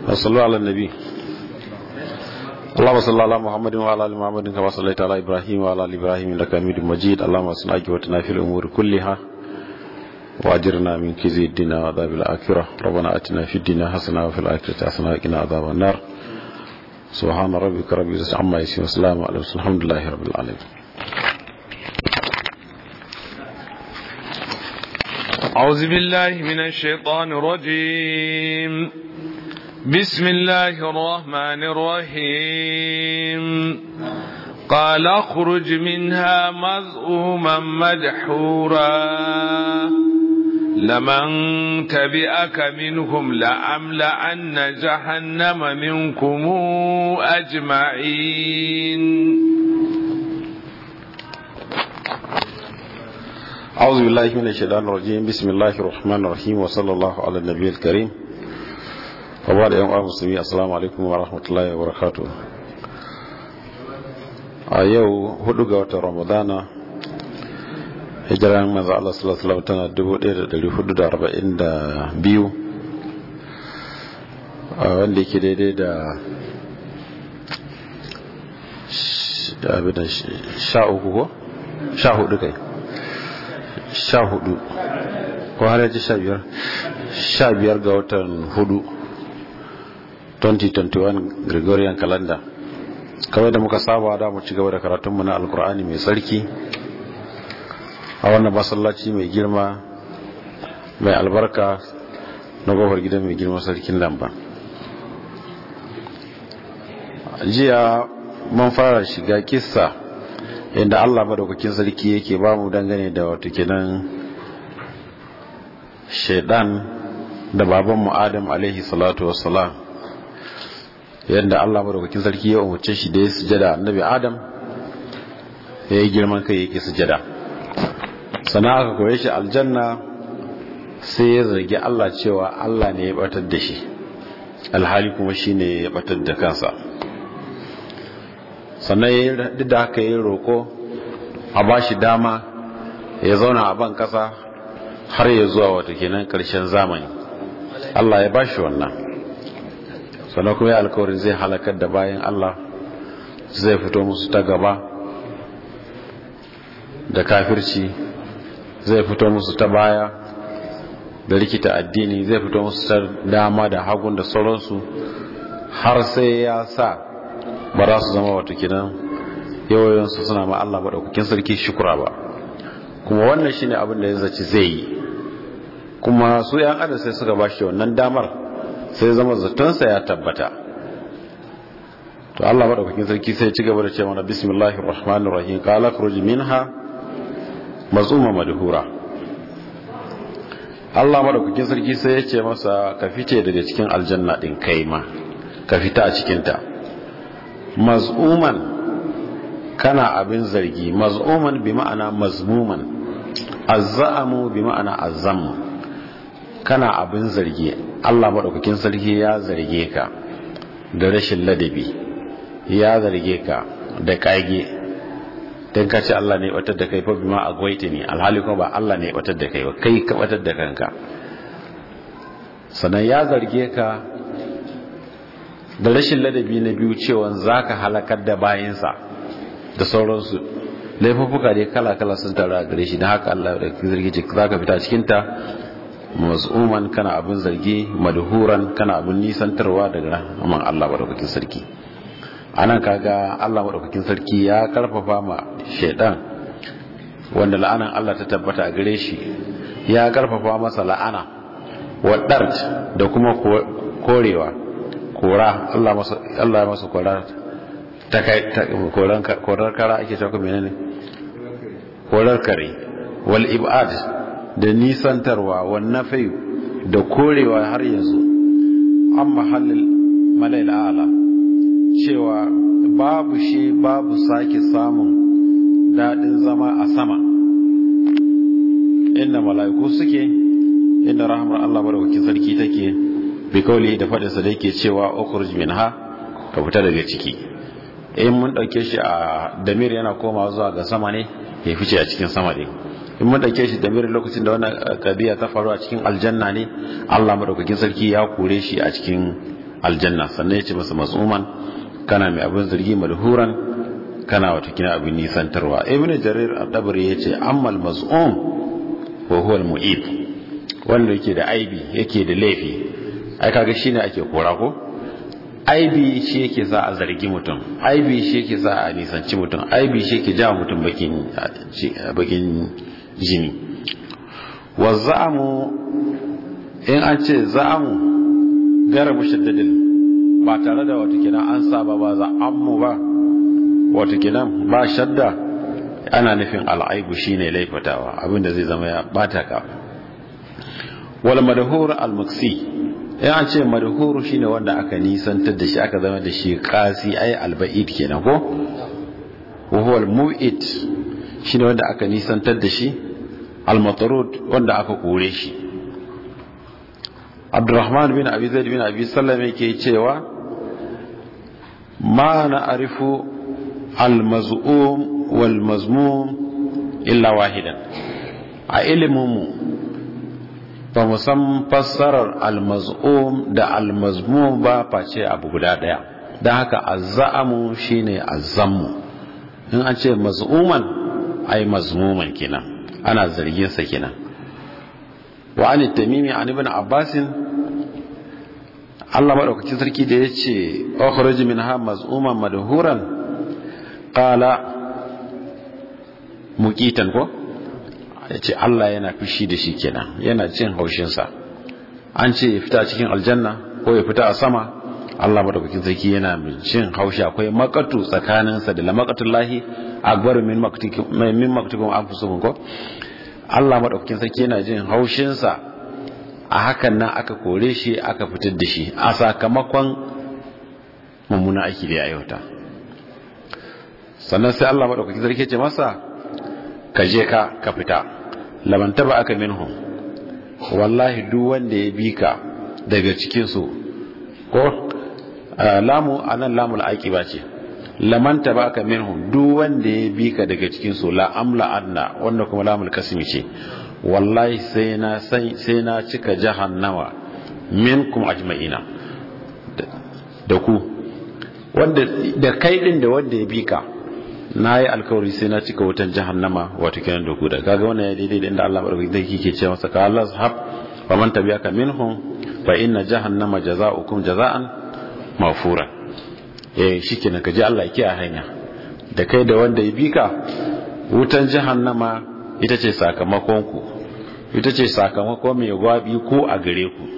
صلوا على النبي. اللهم صل على محمد وعلى ال محمد كما صليت على ابراهيم وعلى ال ابراهيم انك حميد مجيد. اللهم اصلح عاقبتنا في الامور كلها واجرنا من خزي الدنيا وعذاب الاخره. ربنا اتنا في الدنيا حسنه وفي الاخره حسنه وقنا عذاب النار. سبحان ربك رب العزه عما يصفون وسلام على المرسلين الحمد لله رب العالمين. أعوذ بالله من الشيطان الرجيم. بسم الله الرحمن الرحيم. قال اخرج منها مذءوما مدحورا لمن تبعك منهم لأملأن جهنم منكم أجمعين. أعوذ بالله من الشيطان الرجيم. بسم الله الرحمن الرحيم وصلى الله على النبي الكريم. وبعد يوم المسلمين السلام عليكم ورحمة الله وبركاته. أيو هدوغا رمضان hijiran manzo Allah sallallahu alaihi wasallam tana 1442 wanda yake daidai da 13 ko 14 kai 14 ko har yaji 15 ga watan 4 2021 Gregorian calendar. Kawai da muka saba da mu ci gaba da karatunmu na alkur'ani mai tsarki a wannan masallaci mai girma mai albarka na gofar gidan mai girma sarkin lamba. Jiya mun fara shiga kissa inda Allah madaukakin sarki yake ba mu dangane da wato kenan shaidan da babanmu Adam alaihi salatu wassalam, yadda Allah madaukakin sarki ya umarce shi da ya sujada annabi Adam ya yi girman kai yake sujada. Sana aka koye shi aljanna sai ya zargi Allah cewa Allah ne ya batar da shi, alhali kuma shi ne ya batar da kansa. Sannan duk da haka yi roƙo a ba shi dama ya zauna a ban ƙasa har ya zuwa wata kenan ƙarshen zamani. Allah ya ba shi wannan. Sannan kuma ya alkawarin zai halakar da bayan Allah, zai fito musu ta gaba da kafirci, zai fito musu ta baya da rikita addini, zai fito musu ta dama da hagun da sauransu, har sai ya sa ba za su zama wata kinan yawayensu suna ma Allah maɗaukakin sarki shukura ba. Kuma wannan shine abin da ya zaci zai yi, kuma su yan adam sai suka bashi wannan damar, sai zama zatonsa ya tabbata. To Allah maɗaukakin sarki sai ya ci gaba da ce mana bismillahir rahmanir rahim. Qala khruj minha mazuma madhura. Allah madaukakin sarki sai ya ce masa ka fice daga cikin aljanna din kai ma ka fita a cikin ta. Mazuman kana abin zargi, mazuman bi ma'ana mazmuman, azzamu bi ma'ana azzam, kana abin zargi. Allah madaukakin sarki ya zarge ka da rashin ladabi, ya zarge ka da kage, dan ka ce Allah ne ya batar da kai fa bima agwaita ne, alhali kuma ba Allah ne ya batar da kai ba, kai ka batar da kanka. Sannan ya zarge ka da rashin ladabi na biyu, cewa zaka halakar da bayinsa da sauransu. Laifuffuka dai kala-kala sun taru a gare shi, dan haka Allah da zargi ce zaka fita cikin ta. Maz'uman kana abin zargi, madhuran kana abin nisantarwa daga rahman Allah madaukakin sarki. Anan kaga Allah madaukakin sarki ya karfafa ma shaidan, wanda la'anan Allah ta tabbata a gare shi, ya karfafa masa la'ana wa dart da kuma korewa, kora. Allah masa kora ta kai korar kara ake cewa menene, korar kare. Wal ibad da nisantarwa, wan nafi da korewa har yanzu an mahallin mala'il a'la, cewa babu shi babu sake samun daɗin zama a sama inda mala'iku suke, inda rahmar Allah madaukakin sarki take, bi kauli da faɗinsa da yake cewa ukhruj minha, ka fita daga ciki. In mun ɗauke shi a damir yana komawa zuwa ga sama ne, ya fice a cikin sama ne. in mun dauke shi da mirin lokacin da wannan kadiya ta faru a cikin aljanna ne, Allah madaukakin sarki ya kore shi a cikin aljanna. Sannan ya ce masa mas'uman, kana mai abin zargi, madhuran kana wata kina abin nisantarwa. Ibn Jarir al-Tabari ya ce ammal mas'um wa huwa al-mu'ib, wanda yake da aibi yake da laifi, ai kaga shine ake kora ko. Aibi shi yake sa a zargi mutum, aibi shi yake sa a nisanci mutum, aibi shi yake jawo mutum bakin jini. Wa za'amu, in an ce za'amu gara mushaddadin, ba tare da wata kinan an saba ba za'amu ba, wata kinan ba shadda, ana nufin al'aibu shine laifatawa, abinda zai zama ya bata ka. Wal madhur al-maksi, in an ce madhur shine wanda aka nisantar da shi, aka zama da shi qasi ay al-ba'id kenan ko. Wa huwa al-mu'id shine wanda aka nisantar da shi, al-matrud wanda aka kore shi. Abdurrahman bin Abi Zaid bin Abi Sallam yake cewa ma na'rifu al-maz'um wal mazmum illa wahidan, a iliminmu ba mu san fassarar al-maz'um da al-mazmum ba face abu guda daya. Dan haka az-za'amu shine az-zammu, in an ce maz'uman ai mazmuman kenan, ana zargin sa kenan. Wa an tamimi an ibn Abbas, Allah madaukakin sarki da yace ukhruj minha maz'uman madhuran qala muqitan ko, yace Allah yana fushi da shi kenan, yana cin haushin sa. An ce ya fita cikin aljanna ko ya fita a sama, Allah madaukakin sarki yana cin haushi. Akwai makatu tsakanin sa da lamaqatullahi akbar min maktikum anfusukum ko. Allah madaukakin sarki yana jin haushin sa, a hakan nan aka kore shi, aka fitar da shi a sakamakon mummuna aiki da ya aiwata. Sannan sai Allah madaukakin sarki ce masa ka je ka fita, laman taba aka minhum, wallahi duk wanda ya bi ka daga cikin su ko. Lamu anan lamul aqiba ce, laman taba aka minhum, duk wanda ya bi ka daga cikin su, la amla adna, wanda kuma lamul kasmi ce, wallahi sai na cika jahannama minkum ajma'ina, da ku wanda da kai din da wanda ya bi ka, nayi alkawari sai na cika wutan jahannama wato kenan da ku. Da kaga wannan ya daidai da inda Allah madaukakin yake cewa masa ka Allah zahab wa man tabi'aka minhum fa inna jahannama jazaa'ukum jazaa'an mafura. Shikenan kaji Allah yake a hanya da kai da wanda ya bi ka, wutan jahannama ita ce sakamakon ku, ita ce sakamakon mai gwabi ko a gare ku.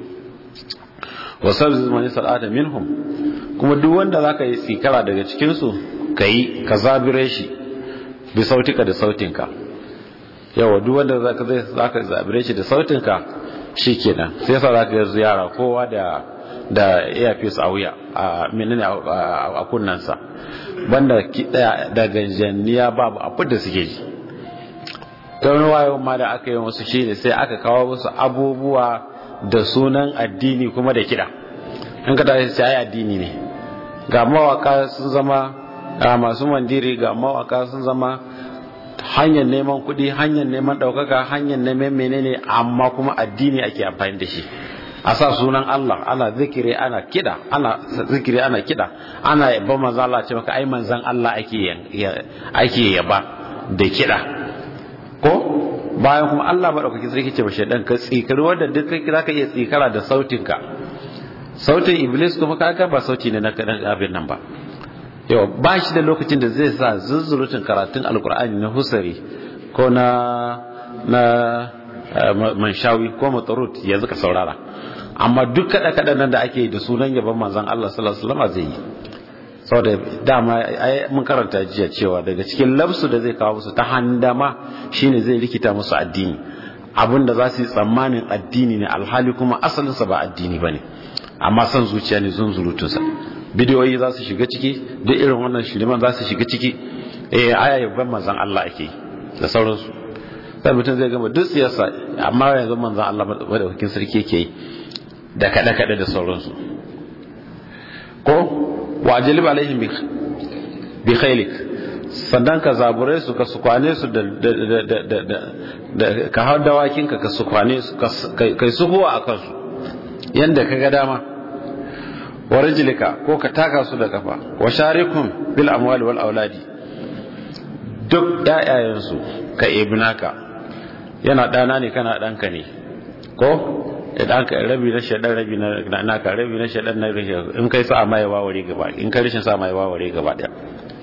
Wasal zumani sal'ata minhum, kuma duk wanda zaka yi tsikara daga cikin su kai ka zabire shi bi sautika da sautinka. Yawa duk wanda zaka zabire shi da sautinka shikenan, sai sa zaka yi ziyara kowa da earpiece a wuya, a menene a kunnansa, banda kida da ganjanniya babu abin da suke ji. Don wayo ma da aka yi musu shine sai aka kawo musu abubuwa da sunan addini kuma da kida. In ka tashi sai addini ne, ga mawaka sun zama masu mandiri, ga mawaka sun zama hanyar neman kuɗi, hanyar neman ɗaukaka, hanyar neman menene, amma kuma addini ake amfani da shi. A sa sunan Allah, ana zikiri ana kida, ana zikiri ana kida, ana yabba manzan Allah, ce maka ai manzan Allah ake yaba da kida ko. Bayan kuma Allah madaukakin sarki ce ba shedan ka tsikari wanda duk kai zaka iya tsikara da sautinka. Sautin iblis kuma kaga ba sauti ne na kadan abin nan ba. Yau ba shi da lokacin da zai sa zuzzurutun karatun alkur'ani na husari ko na manshawi ko matarut yanzu ka saurara. Amma duk kada nan da ake da sunan yaban manzon Allah sallallahu alaihi wasallam zai yi. Saboda dama mun karanta jiya cewa daga cikin lafsu da zai kawo musu ta handama shine zai rikita musu addini, abinda za su yi tsammanin addini ne alhali kuma asalinsa ba addini bane, amma san zuciya ne zunzurutunsa. Bidiyoyi za su shiga ciki, duk irin wannan shiriman za su shiga ciki. Aya yaban manzon Allah ake da sauransu. Sai mutum zai gama duk siyasa, amma yanzu manzon Allah madaukakin sarki yake yi da kada da sauransu. Ko wa jalib alaihim bi khailik, sannan ka zabure su ka sukwane su da ka hau dawakin ka sukwane su kai suhuwa akan su yanda kaga dama. wa rijlika ko ka taka su da kafa wa sharikum bil amwali wal auladi duk ƴaƴayensu ka ibnaka yana dana ne kana danka ne ko idan ka rabi na shedan rabi na naka rabi na shedan na rabi in kai sa mai waware gaba in kai rishin sa mai waware gaba daya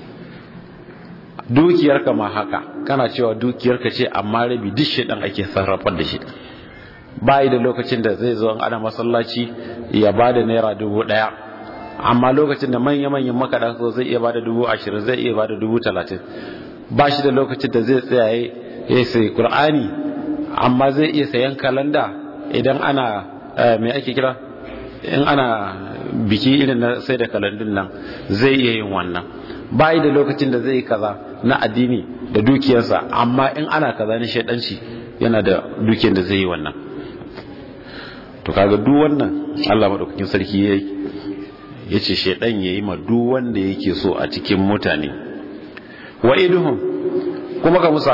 dukiyarka ma haka kana cewa dukiyarka ce amma rabi duk shedan ake sarrafar da shi bai da lokacin da zai zo ana masallaci ya bada naira 1000 amma lokacin da manya-manyan makaɗa so zai iya bada 20,000 zai iya bada 30,000 ba shi da lokacin da zai tsaya ya sai Qur'ani amma zai iya sayan kalanda idan ana me ake kira in ana biki irin na sai da kalandun nan zai iya yin wannan bai da lokacin da zai yi kaza na addini da dukiyarsa amma in ana kaza na shedanci yana da dukiyar da zai yi wannan to kaga duk wannan Allah madaukakin sarki yace shedan yayi ma duk wanda yake so a cikin mutane wa'iduhum kuma ka musu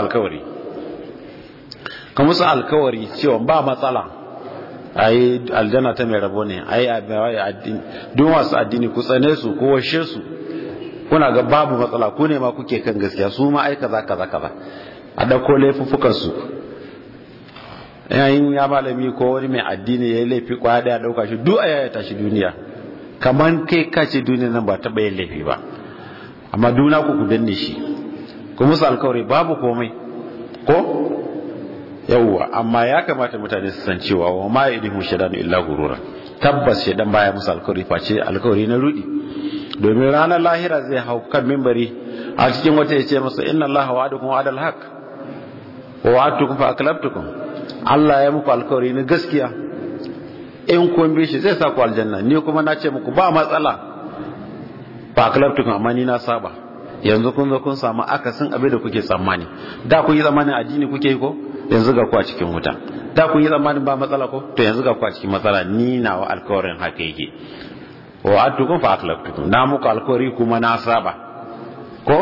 alkawari cewa ba matsala ai aljanna ta mai rabo ne ai addini duk masu addini ku tsane su ko washe su kuna ga babu matsala ku ne ma kuke kan gaskiya su ma ai kaza a dauko laifuffukan su yayin ya malami ko wani mai addini yayi laifi kwaya da ya dauka shi duk aya ya tashi duniya kaman kai kace duniya nan ba ta bayin laifi ba amma duna ku danne shi ku musu alkawari babu komai ko yawwa amma ya kamata mutane su san cewa wa ma yadihu shaytanu illa gurura tabbas shaytan baya musu alkawari face alkawari na rudi domin ranar lahira zai hau kan minbari a cikin wata yace masa inna allaha wa'adakum wa'adal haqq wa wa'adtukum fa aklabtukum Allah ya muku alkawari na gaskiya in kun bi shi zai sa ku aljanna ni kuma na ce muku ba matsala fa aklabtukum amma ni na saba yanzu kun zo kun samu akasin abin da kuke tsammani da kun yi zamanin addini kuke yi ko yanzu ga ku a cikin wuta da kun yi zamanin ba matsala ko to yanzu ga ku a cikin matsala ni nawa alkawarin haka yake wa atukum fa aklabtukum na muku alkawari kuma na saba ko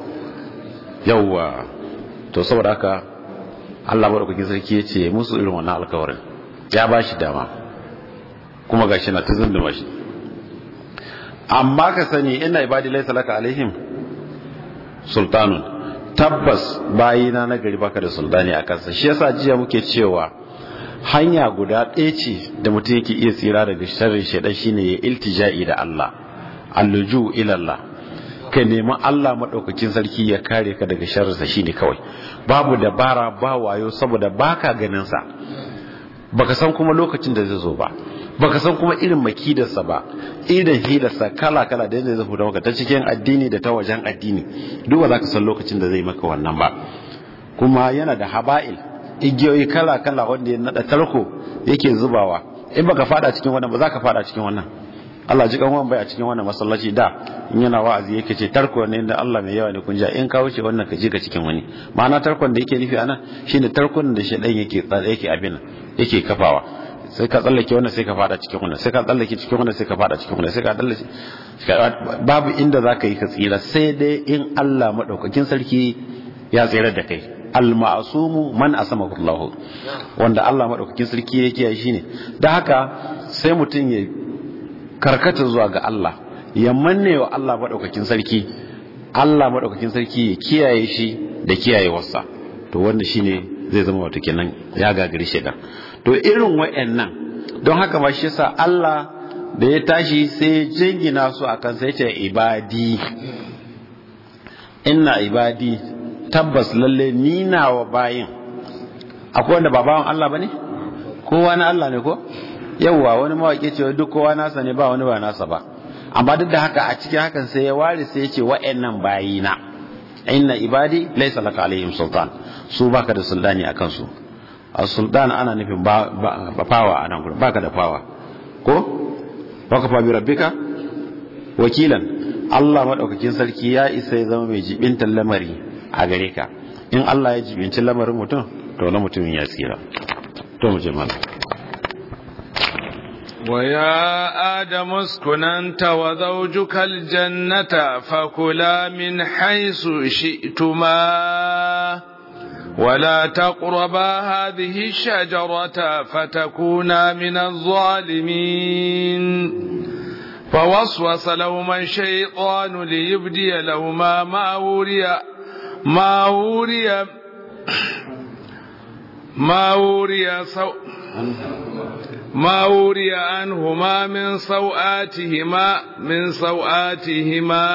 yawwa to saboda haka Allah madaukakin sarki yace musu irin wannan alkawarin ya bashi dama kuma gashi na ta zunduma shi amma ka sani inna ibadi laysa laka alaihim sultanun tabbas bayina na gari baka da sultani a kansa shi yasa jiya muke cewa hanya guda ɗaya ce da mutum yake iya tsira daga sharrin shaidan shine ya iltija'i da Allah alluju ila Allah ka nemi Allah madaukakin sarki ya kare ka daga sharrinsa shine kawai babu dabara ba wayo saboda baka ganin sa baka san kuma lokacin da zai zo ba baka san kuma irin makidarsa ba irin hidarsa kala da yadda zai fita maka ta cikin addini da ta wajen addini duk ba za ka san lokacin da zai maka wannan ba kuma yana da haba'il igiyoyi kala wanda ya nada tarko yake zubawa in baka fada cikin wannan ba za ka fada cikin wannan Allah ji kanwan bai a cikin wannan masallaci da in yana wa'azi yake ce tarko ne da Allah mai yawa ne kun ja in ka wuce wannan ka je ka cikin wani ma'ana tarkon da yake nufi anan shine tarkon da shedan yake abin yake kafawa sai ka tsallake wannan sai ka fada cikin wannan sai ka tsallake cikin wannan sai ka fada cikin wannan sai ka tsallake babu inda zaka yi ka tsira sai dai in Allah madaukakin sarki ya tsira da kai al-ma'sumu man asamahu Allah wanda Allah madaukakin sarki yake yi shine dan haka sai mutun ya karkata zuwa ga Allah ya manne wa Allah madaukakin sarki Allah madaukakin sarki ya kiyaye shi da kiyayewarsa to wanda shine zai zama wato kenan ya gagari shedan to irin wayannan don haka ma shi yasa Allah da ya tashi sai jingina su akan sai ce ibadi inna ibadi tabbas lalle ni nawa bayin akwai wanda ba bawan Allah bane kowa na Allah ne ko yawa wani mawaki ce duk kowa nasa ne ba wani ba nasa ba amma duk da haka a cikin hakan sai ya ware sai ya ce wayannan bayina inna ibadi laysa laka alaihim sultan su baka da sultani akan su as-sultan ana nufin ba fawa anan gurin baka da fawa ko baka fa bi rabbika wakilan Allah madaukakin sarki ya isa ya zama mai jibintan lamari a gare ka in Allah ya jibinci lamarin mutum to na mutumin ya tsira to mu je mana ويا آدم اسكن أنت وزوجك الجنة فكلا من حيث شئتما ولا تقربا هذه الشجرة فتكونا من الظالمين فوسوس لهما الشيطان ليبدي لهما ما وري عنهما من سوآتهما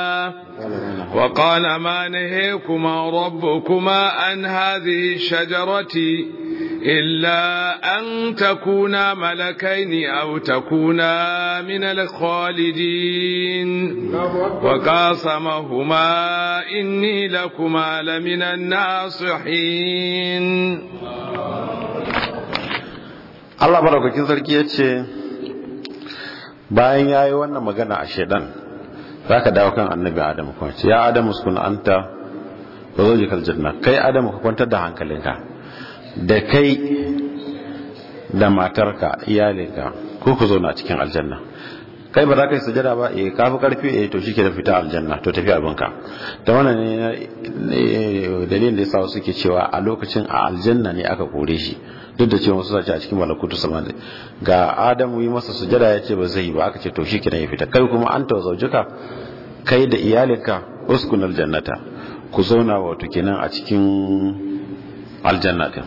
وقال ما نهيكما ربكما عن هذه الشجرة إلا أن تكونا ملكين أو تكونا من الخالدين وقاسمهما إني لكما لمن الناصحين. Allah barakakin sarki ya ce bayan ya yi wannan magana a shaidan za ka dawo kan annabi Adam kuma ce ya Adam uskun anta wa zawjikal janna, kai Adam ka kwantar da hankalinka da kai da matarka iyalinka ko ku zauna cikin aljanna. Kai ba za ka yi sujada ba ka fi karfi to shike da fita aljanna to tafi abinka. Da wannan ne dalilin da yasa suke cewa a lokacin a aljanna ne aka kore shi, duk da cewa wasu sace a cikin malakutu sama ga Adamu yi masa sujada ya ce ba zai yi ba, aka ce to shi kenan ya fita. Kai kuma an tawazaujuka kai da iyalinka uskunal jannata, ku zauna wato kenan a cikin aljanna din.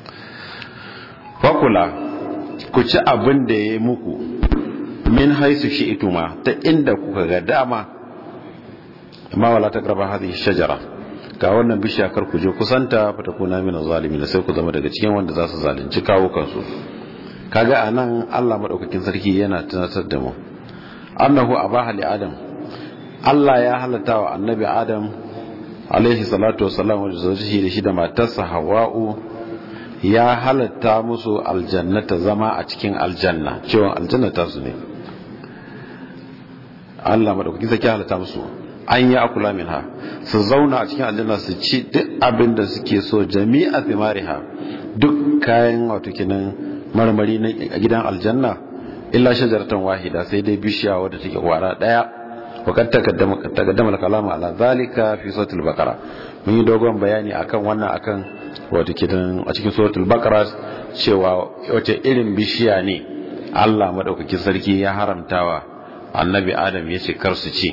Fakula ku ci abin da ya yi muku min haisu shi ituma ta inda kuka ga dama, amma wala taqrabu hadhihi shajara, ga wannan bishiya kar ku je kusanta fa takuna min zalimin, sai ku zama daga cikin wanda za su zalunci kawo kansu. Kaga anan Allah madaukakin sarki yana tunatar da mu annahu abaha li adam, Allah ya halatta wa annabi Adam alaihi salatu wassalam da zawjihi da shi da matarsa Hawwa'u, ya halatta musu aljannata, zama a cikin aljanna, cewa aljanna ta su ne. Allah madaukakin sarki ya halatta musu an yi akula minha, su zauna a cikin aljanna su ci duk abin da suke so, jami'a thimariha, duk kayan wato kinan marmari na gidan aljanna, illa shajaratan wahida, sai dai bishiya wadda take kwara daya. Wakar takaddama kalama ala zalika fi suratul baqara, mun yi dogon bayani akan wannan akan wato kidan a cikin suratul baqara cewa wace irin bishiya ne Allah madaukakin sarki ya haramtawa annabi Adam ya ce kar su ci.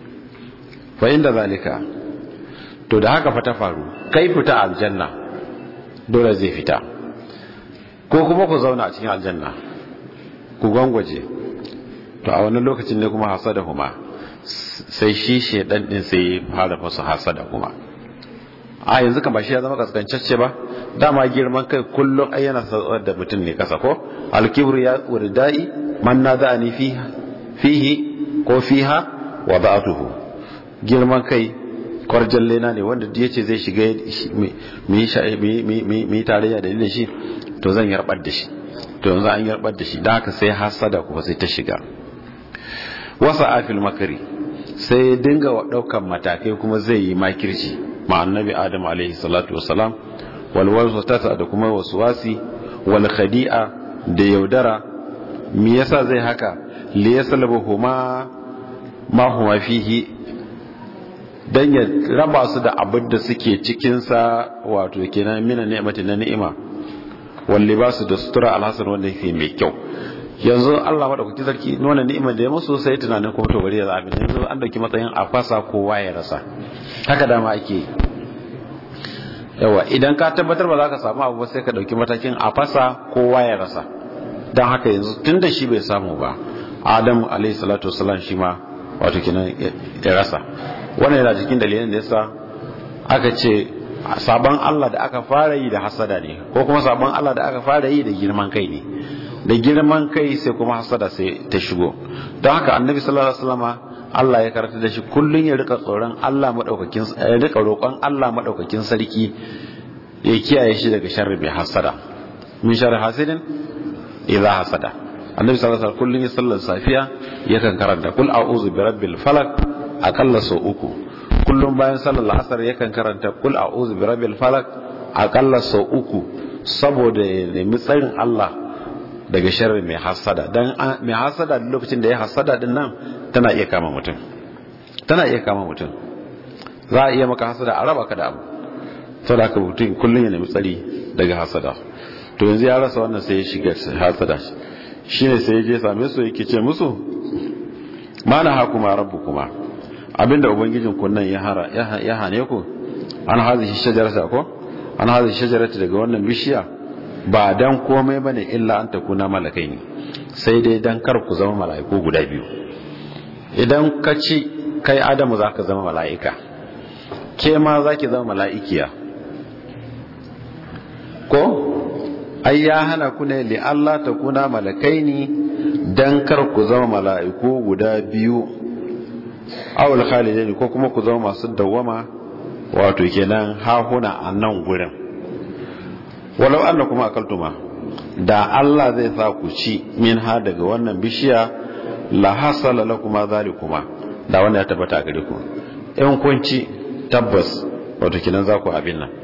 Fa inda zalika, to da haka fa ta faru, kai fita aljanna dole zai fita, ko kuma ku zauna a cikin aljanna ku gwangwaje, to a wannan lokacin ne kuma hasadahuma, sai shi shedan din sai fara fasa hasada kuma. A yanzu kan ba shi ya zama kaskancacce ba, dama girman kai kullum ai yana sauƙar da mutum ne kasa ko alkibru ya urdai man nadani fihi ko fiha wada'atuhu. Girman kai kwarjan lena ne wanda ya ce zai shiga mu yi tarayya da ni shi, to zan yarbar da shi, to yanzu an yarbar da shi, da haka sai hasada kuma sai ta shiga. Wasa afil makari, sai dinga daukan matakai kuma zai yi makirci ma annabi Adam alaihi salatu wassalam, wal waswata da kuma waswasi, wal khadi'a da yaudara. Me yasa zai haka? Li yasalbuhuma ma huma fihi, dan ya raba su da abin da suke cikin sa, wato kenan mina ni'mati na ni'ima, wal libasu da sutura alhasan wanda yake mai kyau. Yanzu Allah madaukaki sarki nuna ni'imar da ya musu, sai tunanin kuma to bari ya zabi, yanzu an dauki matsayin a fasa kowa ya rasa. Haka dama ake yawa, idan ka tabbatar ba za ka samu abu ba sai ka dauki matakin a fasa kowa ya rasa. Dan haka yanzu tunda shi bai samu ba, Adam alayhi salatu wassalam shi ma wato kenan ya rasa. Wannan yana cikin dalilin da yasa aka ce sabon Allah da aka fara yi da hasada ne, ko kuma sabon Allah da aka fara yi da girman kai ne. Da girman kai sai kuma hasada sai ta shigo. Don haka annabi sallallahu alaihi wasallama Allah ya karanta da shi kullun ya rika tsoron Allah madaukakin, ya rika roƙon Allah madaukakin sarki ya kiyaye shi daga sharri mai hasada, min sharri hasidin idza hasada. Annabi sallallahu alaihi wasallam kullun ya sallar safiya yakan karanta kul a'udhu birabbil falaq akalla sau uku. Kullum bayan sallar asar yakan karanta kul a'udhu birabbil falaq akalla sau uku, saboda ya nemi tsarin Allah daga sharri mai hasada. Dan mai hasada lokacin da ya hasada din nan tana iya kama mutum, tana iya kama mutum, za a iya maka hasada a raba ka da abu, saboda haka mutum kullum ya nemi tsari daga hasada. To yanzu ya rasa wannan sai ya shiga hasada, shine sai ya je same su yake ce musu mana hakuma rabbukuma abinda ubangijin ku nan ya hane ku an hazihi shajarata ko an hazihi shajarata daga wannan bishiya ba dan komai bane illa an takuna malakai ne sai dai dan kar ku zama mala'iku guda biyu. Idan ka ci kai Adamu zaka zama mala'ika, ke ma zaki zama mala'ikiya ko ai ya hana ku ne li Allah takuna malakaini dan kar ku zama mala'iku guda biyu awul khalidaini ko kuma ku zama masu dawama wato kenan hahuna a nan gurin. Walau annakum akaltuma da Allah zai sa ku ci min ha daga wannan bishiya la hasala lakuma zalikuma da wannan ya tabbata gare ku in kun ci tabbas wato kenan za ku abin nan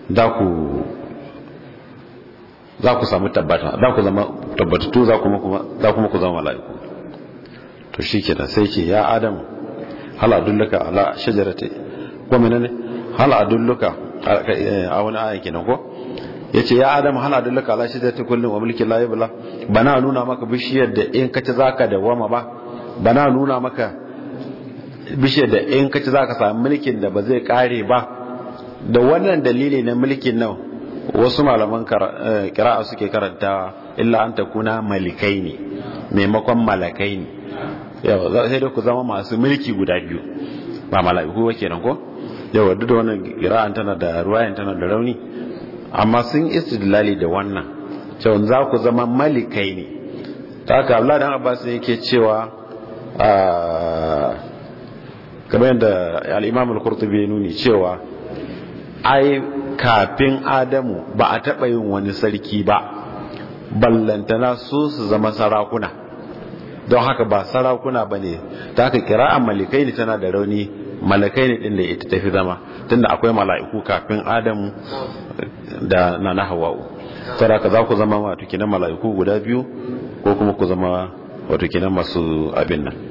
za ku samu tabbata za ku zama tabbatattu za kuma ku zama mala'iku. To shikenan sai ce ya Adam hal adulluka ala shajarati ko menene hal adulluka a wani aya kenan ko yace ya Adam hal adulluka ala shajarati kullin wa mulki la yabla bana nuna maka bishiyar da in kace zaka dawama ba bana nuna maka bishiyar da in kace zaka samu mulkin da ba zai kare ba. Da wannan dalili na mulkin nan wasu malaman kira'a suke karantawa illa an takuna malikaini maimakon malakaini. Yawa sai da ku zama masu mulki guda biyu ba mala'iku ba kenan ko. Yawa duk da wannan kira'an tana da ruwayan tana da rauni amma sun istidlali da wannan cewa za ku zama malikaini. Ta haka Allah dan Abbas yake cewa kamar yadda al-Imam al-Qurtubi nuni cewa ai kafin Adamu ba a taɓa yin wani sarki ba ballantana su zama sarakuna, don haka ba sarakuna ba ne. Ta haka kira'an malikai ne tana da rauni, malakai ne ɗin da ita tafi zama tunda akwai mala'iku kafin Adamu da na Hawwa'u. Saboda haka za ku zama wato kinan mala'iku guda biyu ko kuma ku zama wato kinan masu abin nan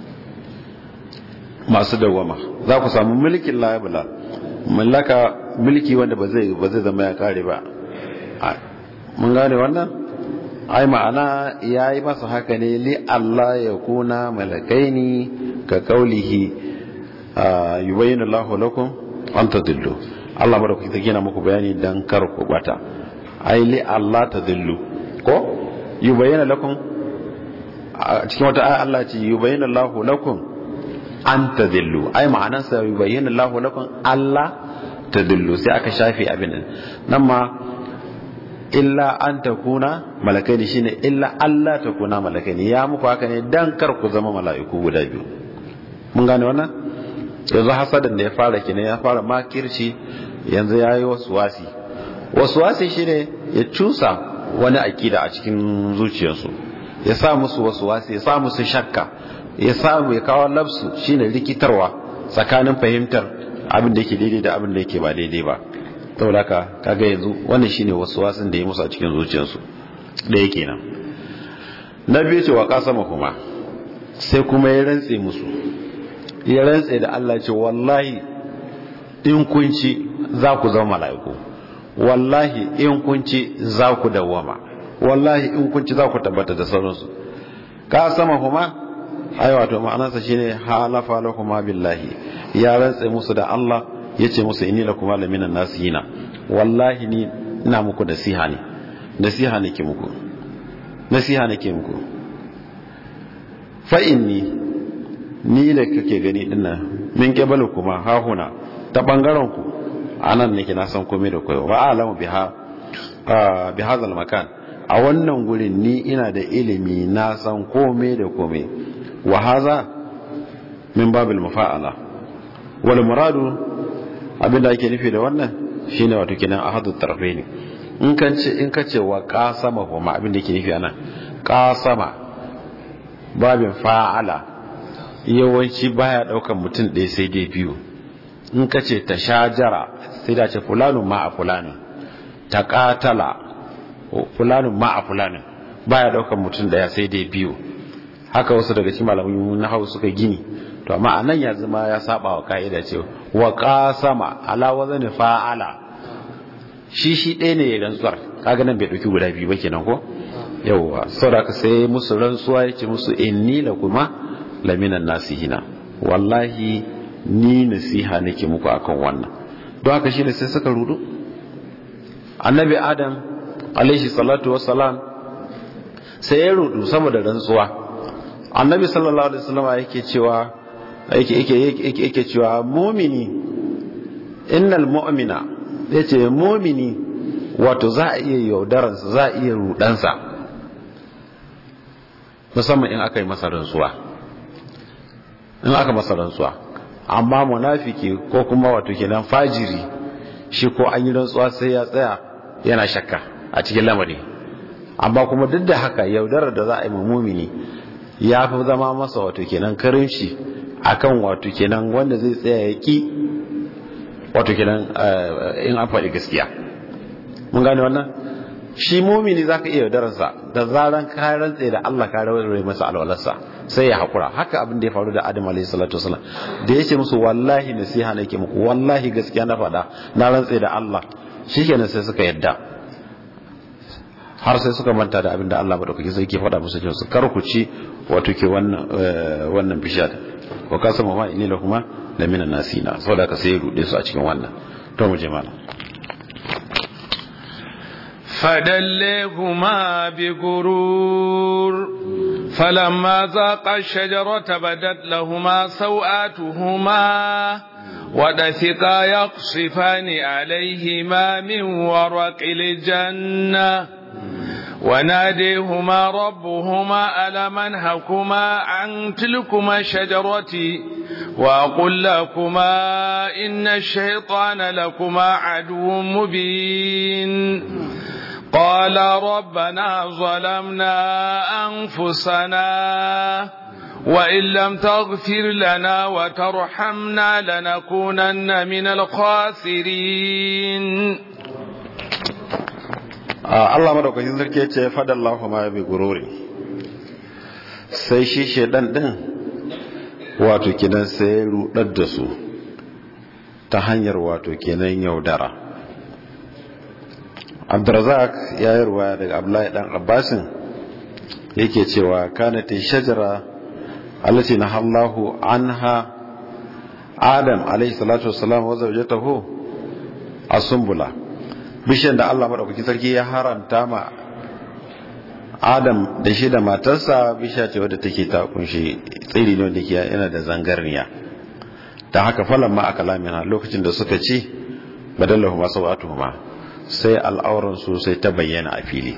masu dawama. Za ku samu mulkin layabula mallaka mulki wanda ba zai zama ya kare ba. Mun gane wannan ai ma'ana yayi masa haka ne li Allah ya kuna malakaini ka kaulihi yubayyinu Allahu lakum an tadillu. Allah madaukaki take yana muku bayani dan kar ku bata. Ai li Allah tadillu ko yubayyinu lakum cikin wata ayat Allah ce yubayyinu Allahu lakum an tadillu ai ma'anarsa yubayyinu Allahu lakum Allah tadillu sai aka shafi abin nan ma illa an takuna malakaini shine illa Allah takuna malakaini ya muku haka ne dan kar ku zama mala'iku guda biyu. Mun gane wannan yanzu hasadan da ya fara kine ya fara makirci yanzu yayi waswasi shine ya cusa wani akida a cikin zuciyarsu ya sa musu waswasi ya sa musu shakka ya samu ya kawo lafsu shine rikitarwa tsakanin fahimtar abin da yake daidai da abin da yake ba daidai ba. saboda haka kaga yanzu wannan shine waswasin da ya musu a cikin zuciyarsu da yake nan. Na biyu ce wa kasama kuma sai kuma ya rantse musu ya rantse da Allah ce wallahi in kun ci za ku zama mala'iku, wallahi in kun ci za ku dawwama, wallahi in kun ci za ku tabbata da sauransu. Kasama kuma ai wato ma'anarsa shine halafa lakuma billahi ya rantse musu da Allah yace musu inni lakuma laminan nasihina wallahi ni ina muku nasiha nake muku fa inni ni da kake gani dinnan min kebalu kuma hahuna ta bangaren ku anan nake na san komai da koyo wa alamu biha bi hadal makan a wannan gurin ni ina da ilimi na san komai da komai. Wa haza min babil mufa'ala wal muradu abinda ake nufi da wannan shine wato kinan ahadu tarfaini. In kace wa qasama kuma abinda yake nufi anan qasama babin fa'ala yawanci baya daukan mutum ɗaya sai dai biyu. In kace tashajara sai da ce fulanu ma'a fulani, taqatala fulanu ma'a fulani baya daukan mutum ɗaya sai dai biyu. Haka wasu daga cikin malamin nahwu suka gini to amma anan ya zama ya saba wa kaida ce wa qasama ala wazn fa'ala shi ɗaya ne ya rantsuwar kaga nan bai dauki guda biyu ba kenan ko yawa saboda ka sai musu rantsuwa yace musu inni lakuma laminan nasihina wallahi ni nasiha nake muku akan wannan. Don haka shine sai suka rudu. Annabi Adam alaihi salatu wassalam sai ya rudu saboda rantsuwa. Annabi sallallahu alaihi wasallam yake cewa mu'mini innal mu'mina, yace mu'mini wato za a iya yaudaransa, za a iya rudansa, musamman in aka yi masa rantsuwa, in aka masa rantsuwa. Amma munafiki ko kuma wato kenan fajiri, shi ko an yi rantsuwa sai ya tsaya yana shakka a cikin lamari. Amma kuma duk da haka yaudarar da za a yi mu'mini ya fi zama masa wato kenan karimci akan wato kenan wanda zai tsaya ya ki wato kenan in an faɗi gaskiya. Mun gane wannan? Shi mumini zaka iya yaudararsa da zaran ka rantse da Allah ka rawar masa alwalarsa sai ya hakura. Haka abin da ya faru da Adam alayhi salatu wasallam da yace musu wallahi nasiha nake muku, wallahi gaskiya na faɗa, na rantse da Allah, shikenan sai suka yadda, har sai suka manta da abin da Allah madaukaki sai ke faɗa musu cewa su karkuci wato ke wannan bishiyar. Wa kasama ma inni lakuma lamina nasina, saboda ka sai rude su a cikin wannan. To mu je mana. فدلهما بغرور فلما ذاقا الشجرة بدت لهما سوآتهما ودثقا يقصفان عليهما من ورق الجنة وناديهما ربهما ألم أنهكما عن تلكما الشجرة وأقل لكما إن الشيطان لكما عدو مبين قال ربنا ظلمنا أنفسنا وإن لم تغفر لنا وترحمنا لنكونن من الخاسرين. Allah madaukakin sarki yace fadallahu ma bi gururi, sai shi shedan din wato kidan sai rudar da su ta hanyar wato kenan yaudara. Abdurrazzaq ya yi ruwaya daga Abdullahi dan Abbasin yake cewa kanat shajara allati nahallahu anha Adam alayhi salatu wassalam wa zawjatuhu as-sumbula, bishiyar da Allah maɗaukakin sarki ya haramta ma Adam da shi da matarsa bishiya ce wadda take ta kunshi tsiri ne wanda yana da zangarniya. Ta haka falan ma aka lamina lokacin da suka ci badallahu ma sawatuhuma, sai al'auran su sai ta bayyana a fili.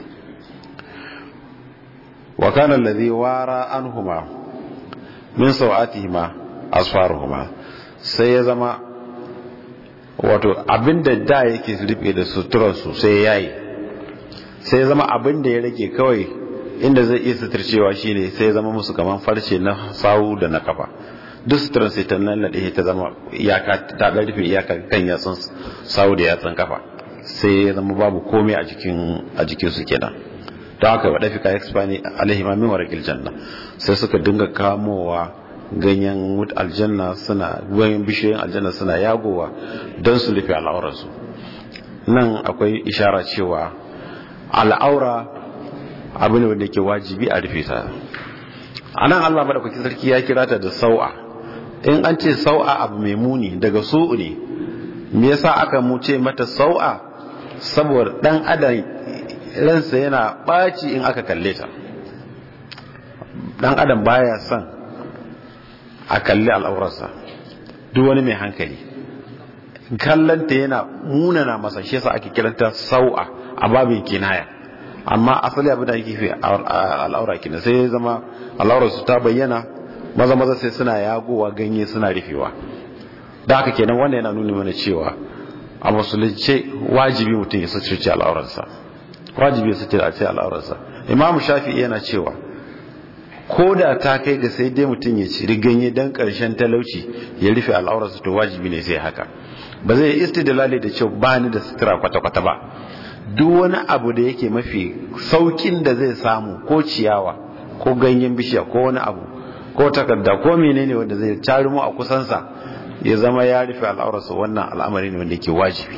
Wa kana alladhi wara anhuma min sawatihima asfaruhuma, sai ya zama wato abinda da yake rufe da suturarsu sai yayi, sai zama abinda ya rage kawai inda zai iya suturcewa shine sai ya zama musu kaman farce na sawu da na kafa. Duk suturar sai ta lallade ta zama iyaka ta ga rufe iyaka kan yatsun sawu da yatsun kafa, sai ya zama babu komai a jikin su kenan. Don haka wada fika expani alaihi ma min warqil janna, sai suka dinga kamowa ganyen aljanna suna ganyen bishiyoyin aljanna suna yagowa don su rufe al'aurarsu. Nan akwai ishara cewa al'aura abu ne wanda ke wajibi a rufe ta. A nan Allah madaukakin sarki ya kira ta da sau'a. In an ce sau'a abu mai muni daga su'u ne, me yasa aka muce mata sau'a? Saboda dan adam ransa yana ɓaci in aka kalle ta. Dan adam baya son a kalli al'aurarsa, duk wani mai hankali kallanta yana munana masa, shi yasa ake kiranta sau'a a babin kinaya. Amma asali abin da yake fi al'aura kina sai ya zama al'aurarsu ta bayyana, maza sai suna yagowa ganye suna rufewa. Da haka kenan wannan yana nuna mana cewa a musulunce wajibi mutum ya suturce al'aurarsa, wajibi ya suturce al'aurarsa. Imam Shafi'i yana cewa ko da ta kai ga sai dai mutum ya ciri ganye don ƙarshen talauci ya rufe al'aurarsa, to wajibi ne sai haka. Ba zai istidlali da cewa ba ni da sutura kwata-kwata ba. Duk wani abu da yake mafi saukin da zai samu, ko ciyawa ko ganyen bishiya ko wani abu ko takarda ko menene wanda zai tarumo a kusansa ya zama ya rufe al'aurarsa, wannan al'amari ne wanda yake wajibi.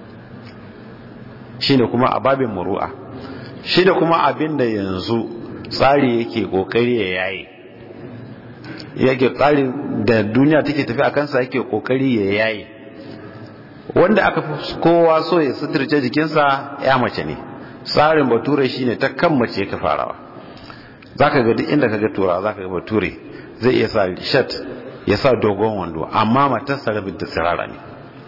Shine kuma a babin muru'a, shi da kuma abin da yanzu tsari yake kokari ya yayi. yake tsarin da duniya take tafi a kansa yake kokari ya yayi. Wanda aka fi kowa so ya suturce jikinsa ya mace ne. Tsarin bature shine ta kan mace yake farawa. Zaka ga duk inda kaga turawa zaka ga bature zai iya sa shirt ya sa dogon wando, amma matarsa rabin ta tsirara ne,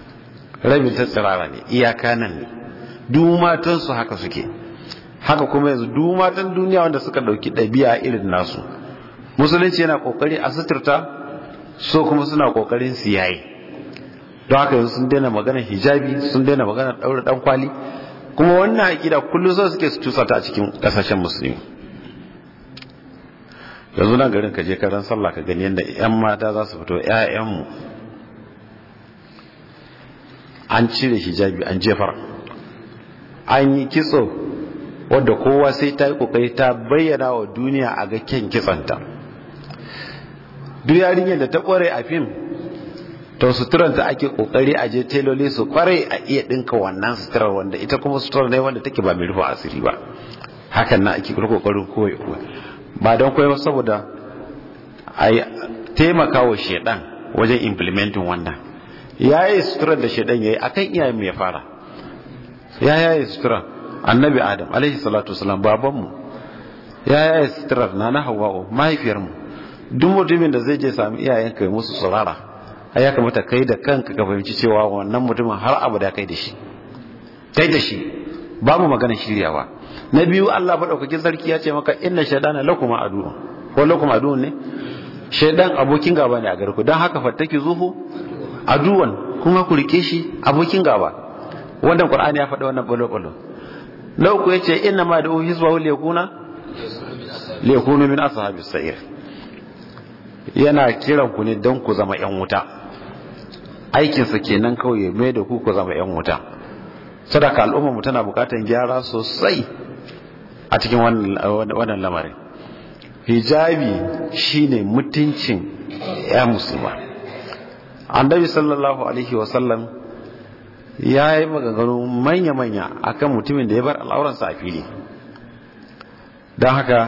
iyaka nan ne. Duk matan su haka suke. Haka kuma yanzu duk matan duniya wanda suka dauki ɗabi'a irin nasu, musulunci yana kokari a suturta, so kuma suna kokarin su yayi. Don haka yanzu sun daina magana hijabi, sun daina magana daura dan kwali, kuma wannan aqida kullum so suke su tusa ta a cikin kasashen musulmi. Yanzu nan garin ka je karan sallah ka gani yadda yan mata za su fito, ƴaƴanmu an cire hijabi an jefar, an yi kitso wadda kowa sai ta yi kokari ta bayyana wa duniya a ga kyan kitsanta. Duk yarinyar da ta kware a fim, to suturanta ake kokari a je teloli su kware a iya dinka wannan suturar, wanda ita kuma suturar ne wanda take ba mai rufe asiri ba. Hakan na ake kokarin koyi ba don koyi saboda a taimaka wa shedan wajen implementing wannan. Yayi suturar da shedan yayi akan iyayen mu ya fara. Yayi suturar annabi Adam alaihi salatu wasalam babanmu, yayi suturar nana Hawwa mahaifiyarmu. Duk mutumin da zai je sami iyayenka musu surara, ya kamata kai da kanka ka fahimci cewa wannan mutumin har abada kai da shi babu magana shiryawa. Na biyu, Allah madaukakin sarki ya ce maka inna shaytana lakum aduwwun, ko lakum aduwwun ne, shaydan abokin gaba ne a garku, dan haka fattaki zuhu aduwan, kuma ku rike shi abokin gaba. Wannan Qur'ani ya faɗa wannan balo. Na uku yace inna ma da'u hizbahu liyakunu min ashabis sa'ir, yana kiran ku ne don ku zama yan wuta. Aikinsa kenan kawai mai da ku zama yan wuta. Sadaka al'umma mu tana bukatan gyara sosai a cikin wannan lamarin. Hijabi shine mutuncin ya musulma. Annabi sallallahu alaihi wasallam ya yi maganganu manya-manya akan mutumin da ya bar al'auransa a fili. Don haka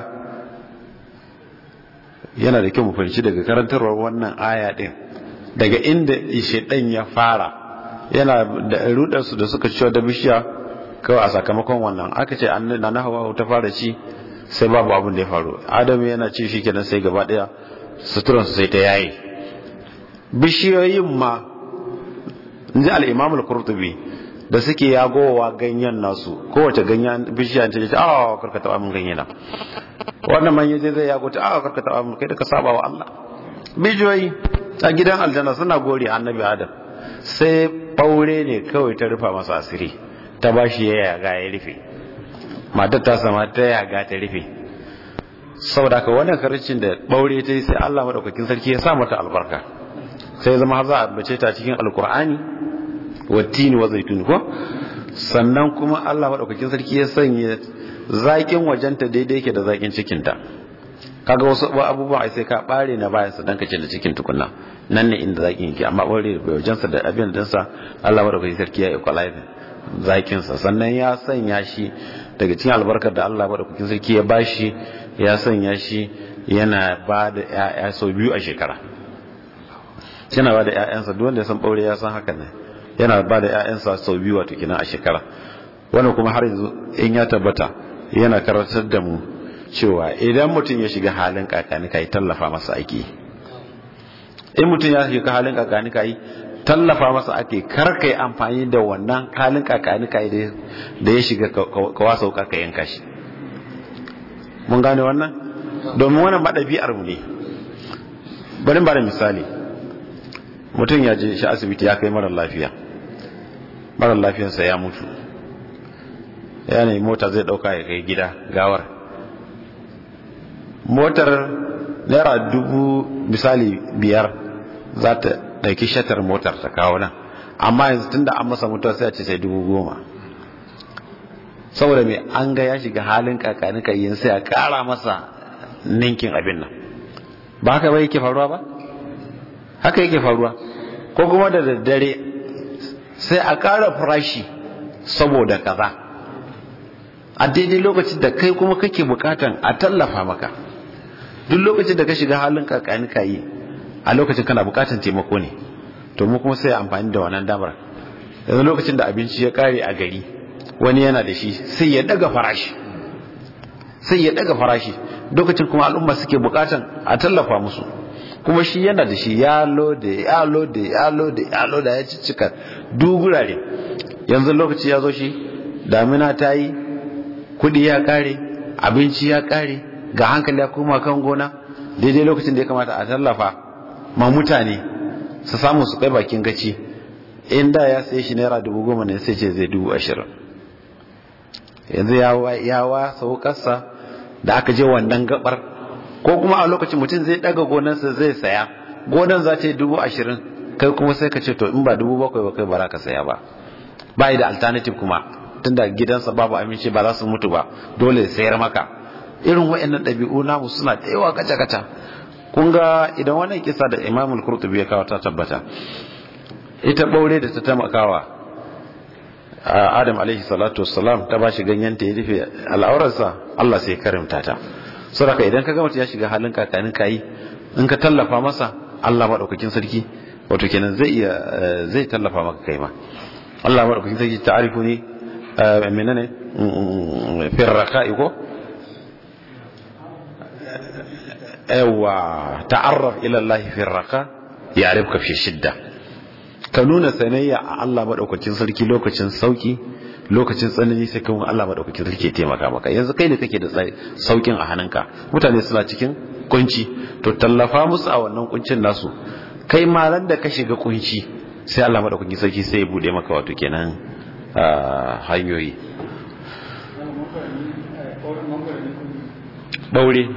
yana da kyau mu fahimci daga karantarwar wannan aya din, daga inda shedan ya fara yana da rudarsu da suka ciwo da bishiya kawai a sakamakon wannan. Aka ce na Hawwa ta fara ci, sai babu abin da ya faru. Adam yana ci shi kenan sai gaba daya suturansu sai ta yayi. Bishiyoyin ma inji al-Imam al-Qurtubi da suke yagowa ganyen nasu, kowace ganyen bishiya ta ce karka taba mun ganye na, wannan man yaje zai yago ta karka taba mun, kai da ka saba wa Allah. Bishiyoyi a gidan aljanna suna gori annabi Adam, sai ɓaure ne kawai ta rufa masa asiri, ta bashi ya yaga ya rufe, matar ta sama ta yaga ta rufe. Saboda ka wannan karcin da ɓaure ta yi sai Allah madaukakin sarki ya sa mata albarka, sai zama za a bace ta cikin alkur'ani wattini wa zaitun ko. Sannan kuma Allah madaukakin sarki ya sanya zakin wajenta daidai yake da zakin cikinta. Kaga wasu abubuwa ai sai ka bare na bayan sa dan kace da cikin tukunna, nan ne inda zakin yake, amma bare da wajensa da abin da sa Allah madaukakin sarki ya equalize zakin sa. Sannan ya sanya shi daga cikin albarkar da Allah madaukakin sarki ya bashi, ya sanya shi yana ba da ƴaƴa sau biyu a shekara. Yana ba da ƴaƴansa, duk wanda ya san ɓaure ya san hakan ne, yana ba da ƴaƴansa sau biyu wato kenan a shekara. Wannan kuma har yanzu in ya tabbata yana karantar da mu cewa idan mutum ya shiga halin kakanika yi tallafa masa ake. In mutum ya shiga halin kakanika yi tallafa masa ake, karkai amfani da wannan halin kakanika yi da ya shiga ka wasa wuka ka yanka shi. Mun gane wannan? Domin wannan maɗabi'ar mu ne. Bari ba da misali, mutum ya je shi asibiti ya kai marar lafiya, marar lafiyansa ya mutu, yanayi mota zai ɗauka ya kai gida gawar. Motar naira 5,000 misali za ta ɗauki shatar motar ta kawo nan, amma yanzu tun da an masa mutuwa sai a ce sai 10,000. Saboda mai an ga ya shiga halin kakanika yin sai a ƙara masa ninkin abin nan. Ba haka ba yake faruwa ba? Haka yake faruwa. Ko kuma da daddare sai a ƙara farashi saboda kaza, a daidai lokacin da kai kuma kake bukatan a tallafa maka. duk lokacin da ka shiga halin kakani kayi a lokacin kana bukatan taimako ne, to mu kuma sai amfani da wannan damar. yanzu lokacin da abinci ya kare a gari wani yana da shi sai ya daga farashi lokacin kuma al'umma suke bukatan a tallafa musu, kuma shi yana da shi ya lode ya cicika dugurare. yanzu lokaci ya zo shi damina ta yi, kudi ya kare, abinci ya kare, ga hankali ya koma kan gona, daidai lokacin da ya kamata a tallafa ma mutane su samu su kai bakin gaci. inda ya sai shi naira 10,000 ne sai ce zai 20,000. yanzu ya wa saukarsa da aka je wannan gabar, ko kuma a lokacin mutum zai daga gonarsa zai saya, gonar za ta yi 20,000, kai kuma sai ka ce to in ba 7,000 ba kai ba za ka saya ba yi da alternative kuma, tunda gidansa babu aminci ba za su mutu ba, dole sayar maka. irin waɗannan ɗabi'u namu suna da yawa kaca-kaca. kun ga idan wannan kisa da Imam al-Qurtubi ya kawo ta tabbata, ita ɓaure da ta taimakawa Adam alaihi salatu wassalam ta bashi ganyen ta ya rufe al'aurarsa, Allah sai karimta ta. saboda idan ka ga mutum ya shiga halin kakanin kayi, in ka tallafa masa, Allah madaukakin sarki wato kenan zai tallafa maka kai ma. Allah madaukakin sarki ta'arifu ne menene firraqa'i ko ta'arraf ila Allah firraqa ya'rifka fi shidda. ka nuna sanayya a Allah madaukakin sarki lokacin sauki, lokacin tsanani sai kuma Allah madaukakin sarki ya taimaka maka. yanzu kai ne kake da saukin a hannunka, mutane suna cikin kunci, to tallafa musu a wannan kuncin nasu. kai ma ran da ka shiga kunci sai Allah madaukakin sarki sai ya bude maka wato kenan hanyoyi. ɓaure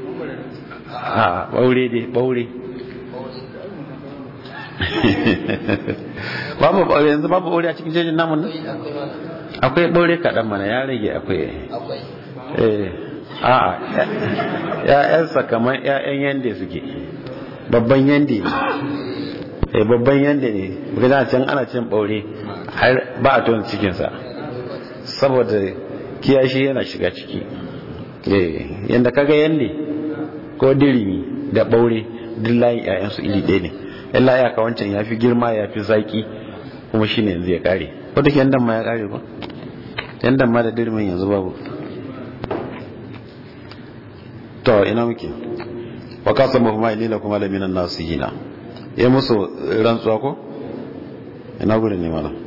babu ɓaure yanzu, babu ɓaure a cikin jejin namun nan. akwai ɓaure kaɗan mana, ya rage akwai ya'yansa kamar ya'yan yande suke, babban yande ne, babban yande ne, gina can ana cin ɓaure har ba a tona cikinsa saboda kiyashi yana shiga ciki. yanda kaga yande ko dirimi da ɓaure duk layin 'ya'yansu iri ɗaya ne, illa ya ka wancan ya fi girma, ya fi zaki, kuma shine yanzu ya kare. wadda ke yandan ma ya kare ba, yandan ma da dirimin yanzu babu. to ina muke wa kasa mahuma ilila kuma da minan nasu hina ya musu rantsuwa ko ina gudun ne mana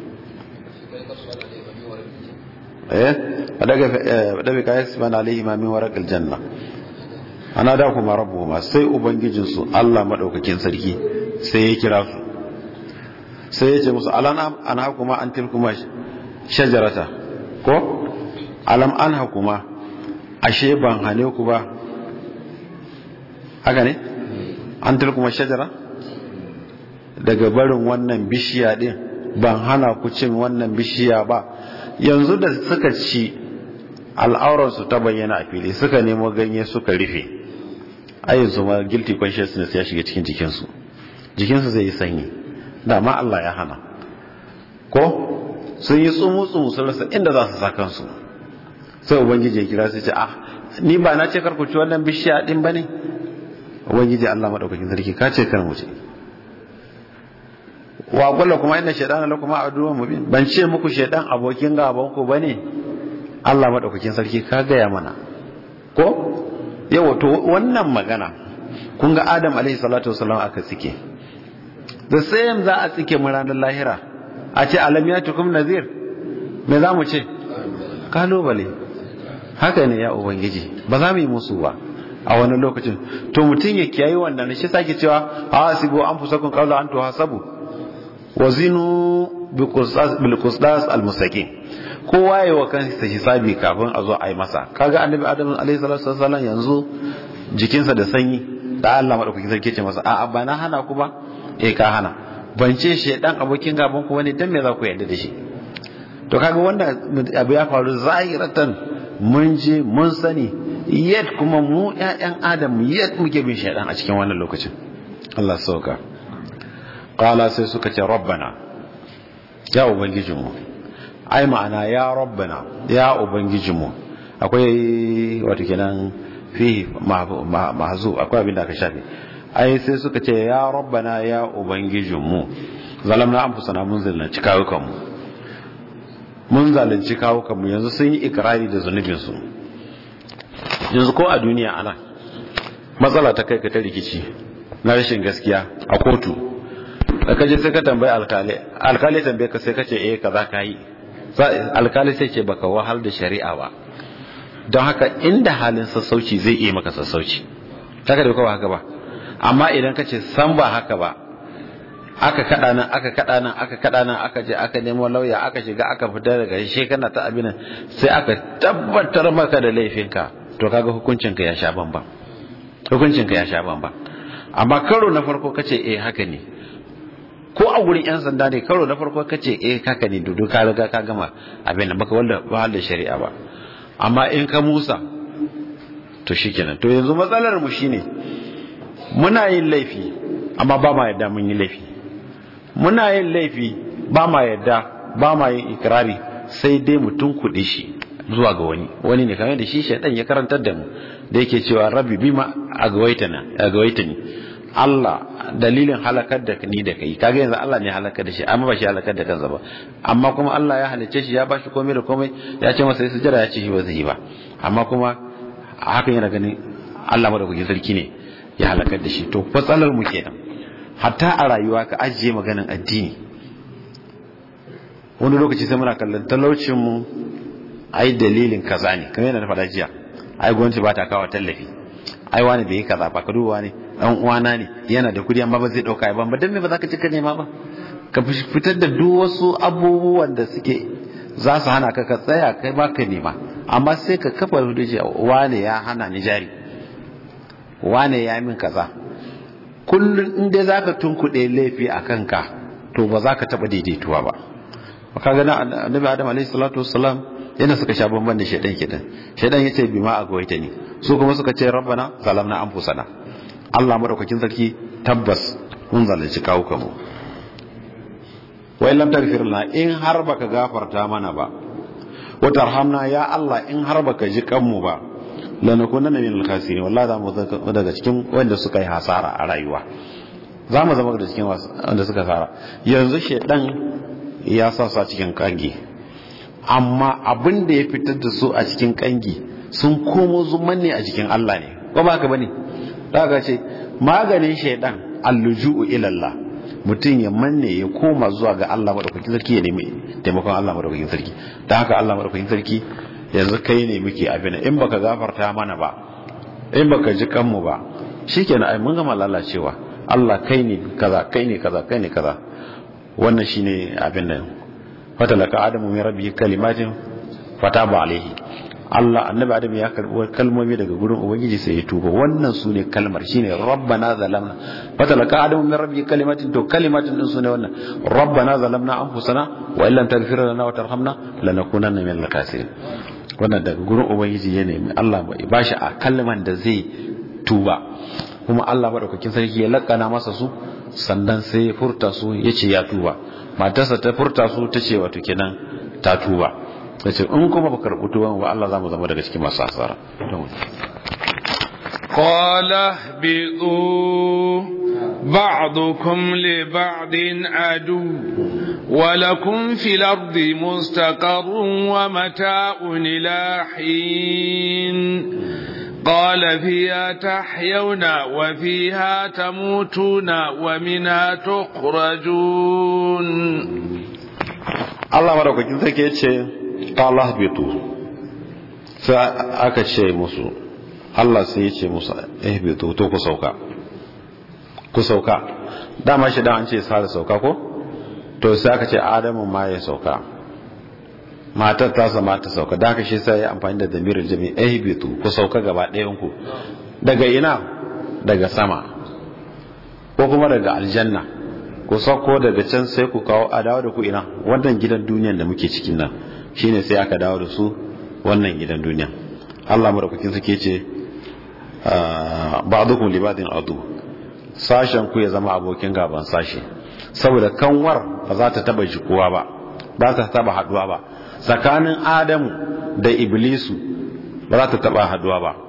daga kayan siman alaihi ma min warakil janna ana da kuma rabuwa sai ubangijinsu Allah maɗaukakin sarki sai ya kira su sai ya ce musu alam an hakuma an tilkuma shajarata ko alam an hakuma ashe ban hane ku ba, haka ne, an tilkuma shajara daga barin wannan bishiya din, ban hana ku cin wannan bishiya ba. yanzu da suka ci al'auransu ta bayyana a fili, suka nemo ganye suka rufe, ayyinsu ma guilty consciousness ya shiga cikin jikinsu zai yi sanyi, dama Allah ya hana ko sun yi tsumu-tsumu sun rasa inda za su sa kansu, sai ubangiji ya kira su ce ni ba na ce karku ci wannan bishiya din ba ne? ubangiji Allah maɗaukakin sarki ka ce kar mu ce, wa kullu kuma inna shaytana lakum aduwwun mubin, ban ce muku shaytan abokin gaban ku bane? Allah madaukakin sarki ka gaya mana ko yawa. to wannan magana kun ga Adam alaihi salatu wasallam aka tsike, da sai za a tsike mu ranar lahira a ce alam yatukum nazir, me za mu ce? kalubale. haka ne ya ubangiji, ba za mu yi musu ba a wani lokacin. to mutum ya kiyaye wannan, shi sake cewa hasibu anfusakum qawla an tuhasabu wazinu bil qisdas al mustaqim. kowa yayi wa kansa hisabi kafin a zo a yi masa. kaga annabi Adam alaihi salatu wasallam yanzu jikinsa da sanyi, da Allah madaukakin sarki ce masa a'a ba na hana ku ba, ka hana. ban ce shedan abokin gaban ku bane, dan me za ku yarda da shi? to kaga wannan abu ya faru zahiratan, mun je mun sani, yet kuma mu ƴaƴan Adam yet muke bin shedan a cikin wannan lokacin. Allah sauka. qala sai suka ce rabbana, ya ubangijinmu, ai ma'ana ya rabbana ya ubangijinmu. akwai wato kenan fihi mahzu akwai abin da aka shafe ai sai suka ce ya rabbana ya ubangijinmu zalamna anfusana mun zalunci kawukanmu yanzu sun yi ikrari da zunubinsu yanzu ko a duniya ana matsala ta kai ka ta rikici na rashin gaskiya a kotu da kaje sai ka tambayi alkali tambaye ka sai ka ce kaza ka yi alkali sai ce baka wahal da shari'a ba don haka inda halin sassauci zai iya maka sassauci haka da ba haka ba amma idan ka ce san ba haka ba aka kada nan aka je aka nemo lauya aka shiga aka fita daga shi kana ta abin sai aka tabbatar maka da laifinka to kaga hukuncinka ya sha bamban amma karo na farko kace haka ne ko a gurin yan sanda ne karo na farko kace haka ne dudu ka riga ka gama abin nan baka wanda shari'a ba amma in ka musa to shikenan to yanzu matsalar mu shine muna yin laifi amma ba ma yadda mun yi laifi muna yin laifi ba ma yadda ba ma yin ikrari sai dai mutum kuɗi shi zuwa ga wani ne kamar da shi shaidan ya karantar da mu da yake cewa rabbi bima agawaitani Allah dalilin halakar da ni da kai kaga yanzu Allah ne halakar da shi amma ba shi halakar da kansa ba amma kuma Allah ya halice shi ya bashi komai da komai ya ce masa sujjada ya ce shi ba zai yi ba amma kuma hakan yana ganin Allah madaukakin sarki ne ya halakar da shi to fatsalar mu kenan hatta a rayuwa ka ajiye maganin addini wani lokaci sai muna kallon talaucin mu ai dalilin kaza ne kamar yana da faɗa jiya ai gwamnati ba ta kawo tallafi ai wani bai yi kaza ba ka duba ne dan uwana ne yana da kudi amma ba zai dauka ba dan me ba za ka cika nema ba ka fitar da duk wasu abubuwan da suke za su hana ka tsaya kai ba ka nema amma sai ka kafa hujja wane ya hana ni jari wane ya min kaza kullun in dai zaka tunkuɗe laifi a kanka to ba za ka taɓa daidaituwa ba kaga na annabi Adam alaihi salatu wassalam yana suka sha bamban da shedan yace bima agwaita ni su kuma suka ce rabbana zalamna anfusana Allah madaukakin sarki tabbas mun zalunci kawukanmu wa illam taghfir lana in har baka gafarta mana ba wa tarhamna ya Allah in har baka ji kanmu ba lanakunanna minal khasirin wallahi za mu daga cikin wanda suka yi hasara a rayuwa za mu zama daga cikin wanda suka hasara yanzu shedan ya sa su a cikin kangi amma abin da ya fitar da su a cikin kangi sun komo zuman ne a jikin Allah ne ko ba haka bane daga ce maganin shaidan alluju'u ila Allah mutum ya manne ya koma zuwa ga Allah madaukakin sarki ya nemi taimakon Allah madaukakin sarki dan haka Allah madaukakin sarki yanzu kai ne muke abin in baka gafarta mana ba in baka ji kanmu ba shikenan ai mun gama lalacewa Allah kai ne kaza wannan shine abin nan fatalaka adamu min rabbi kalimatin fataba alaihi Allah annabi adam ya karbi kalmomi daga gurin ubangiji sai ya tuba wannan sune kalmar shine rabbana zalamna fatalaka adamu min rabbi kalimatin to kalimatin din sune wannan rabbana zalamna anfusana wa illam taghfir lana wa tarhamna lanakunanna minal khasirin wannan daga gurin ubangiji ya nemi Allah ba bashi a kalman da zai tuba kuma Allah madaukakin sarki ya lakana masa su sannan sai ya furta su yace ya tuba matarsa ta furta su tace wato kenan ta tuba tace in kuma baka rubuta ba Allah zamu zama daga cikin masu asara qala bi'u ba'dukum li ba'din adu wa lakum fil ardi mustaqarrun wa mata'un ila hin قال فيها تحيون وفيها تموتون ومنها تخرجون Allah madaukakin sarki yace qala bitu sai aka ce musu Allah sai yace musu bitu to ku sauka dama shi dan an ce sai sauka ko to sai aka ce Adamu ma ya sauka matar ta sama ta sauka da haka shi sai ya amfani da damirin jami'i bitu ku sauka gaba ɗayan ku daga ina daga sama ko kuma daga aljanna ku sauko daga can sai ku kawo a dawo da ku ina wannan gidan duniyan da muke cikin nan shine sai aka dawo da su wannan gidan duniya Allah madaukakin suke ce ba'dukum li ba'din adu sashen ku ya zama abokin gaban sashi saboda kanwar ba za ta taba jikuwa ba ba ta taba haduwa ba tsakanin Adamu da Iblisu ba za ta taba haduwa ba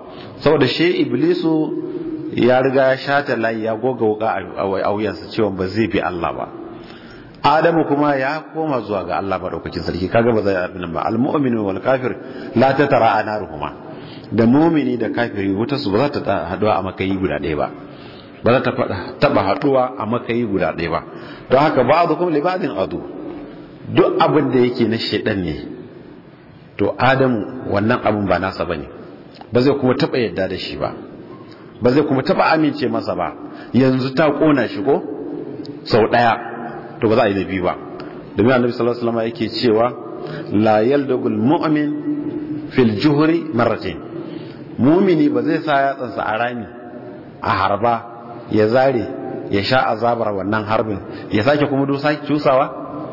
saboda shi iblisu ya riga ya shata layi ya goga wuka a wuyansa cewa ba zai bi Allah ba. Adamu kuma ya koma zuwa ga Allah madaukakin sarki, kaga ba zai abin ba. Al-mu'minu wal kafir la tatara anaruhuma, da mu'mini da kafiri wuta su ba za ta haduwa a makayi guda ɗaya ba, ba za ta taba haduwa a makayi guda ɗaya ba. Don haka ba'dukum li ba'din adu, duk abin da yake na shedan ne to Adamu wannan abun ba nasa bane, ba zai kuma taba yadda da shi ba, ba zai kuma taba amince masa ba. Yanzu ta kona shi ko sau daya, to ba za a yi da biyu ba. Domin Annabi sallallahu alaihi wasallam yake cewa la yaldugul mu'min fil juhri marratain, mu'mini ba zai sa yatsansa a rami a harba ya zare ya sha azabar wannan harbin ya sake kuma sake cusawa,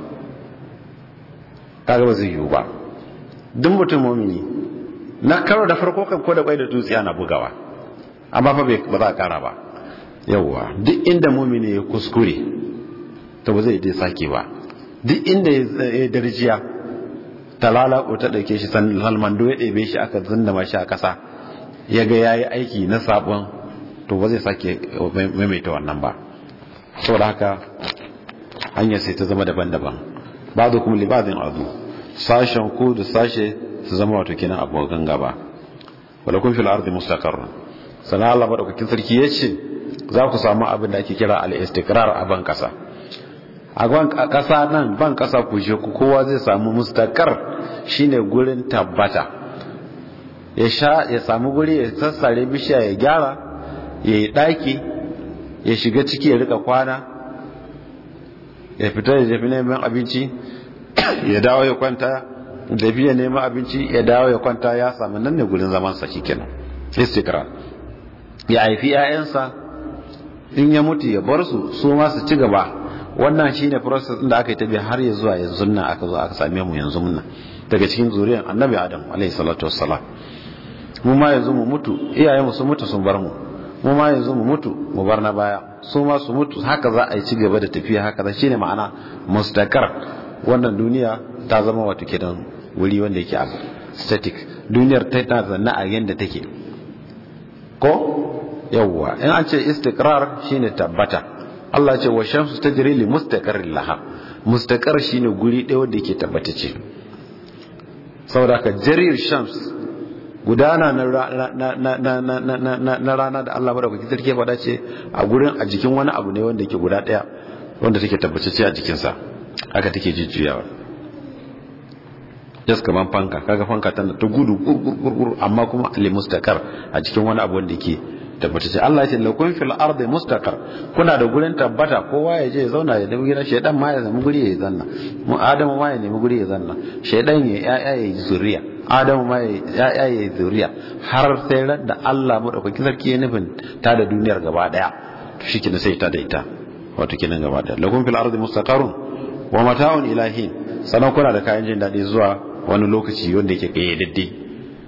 kaga ba zai yiwu ba. Duk mutum mu'mini na karo da farko kan ko da kwai da dutse ana bugawa, amma fa ba za a kara ba. Yawwa, duk inda mu'mini ya kuskure to ba zai dai sake ba. Duk inda ya darjiya ta lalako ta dauke shi salmando ya ɗebe shi aka zindama shi a ƙasa ya ga yayi aiki na sabon, to ba zai sake maimaita wannan ba. saboda haka hanyar sai ta zama daban-daban. ba'du kum li ba'din adu, sashen ku da sashe su zama wato kenan abokan gaba. wala kun fil ardi mustaqarr, sana Allah madaukakin sarki yace za ku samu abin da ake kira al-istiqrar a ban kasa. A ban kasa nan ban kasa ku je ku kowa zai samu mustaqar, shine gurin tabbata. Ya samu guri ya sassare bishiya ya gyara, ya yi daki, ya shiga ciki ya rika kwana, ya fita ya jefi neman abinci, ya dawo ya kwanta, da biya neman abinci ya dawo ya kwanta, ya samu nan ne gurin zaman sa kenan. Istiqrar. Ya haifi 'ya'yansa, in ya mutu ya bar su ma su ci gaba. Wannan shine process din da aka yi tabi har ya zuwa yanzu nan aka zo aka same mu yanzu mun daga cikin zuriyar Annabi Adam alayhi salatu wassalam. Mu ma yanzu mu mutu, iyayenmu su mutu sun bar mu. Mu ma yanzu mu mutu mu bar na baya, su ma su mutu, haka za a yi ci gaba da tafiya haka. Da shine ma'ana mustaqar. Wannan duniya ta zama wato kidan wuri wanda yake abu static. Duniyar ta zanna a yanda take. Ko yawwa, in an ce istiqrar shine tabbata. Allah ce wa shamsu tajri li mustaqarrin laha. Mustaqar shine guri ɗaya wanda yake tabbatace. Saboda ka jarir shams, gudana na rana da Allah madaukakin sarki ya faɗa ce a gurin a jikin wani abu ne wanda yake guda ɗaya wanda take tabbatace a jikinsa, haka take jujjuyawa. Just kaman fanka, kaga fanka tana ta gudu gurgurgur amma kuma li mustaqar a cikin wani abu wanda yake tabbatace. Allah ya ce lakum fil ardi mustaqar, kuna da gurin tabbata, kowa ya je ya zauna ya nemi gidan. Shedan ma ya nemi guri ya zanna, mu Adamu ma ya nemi guri ya zanna, shedan ya yaya ya zuriya, Adamu ma ya yaya ya zuriya, har sai ran da Allah madaukakin sarki ya nufin ta da duniyar gaba daya, to shikenan sai ta da ita wato kenan gaba daya. Lakum fil ardi mustaqarrun wa mata'un ilahin, sanan kuna da kayan jin dadi zuwa wani lokaci wanda yake kayyadadde.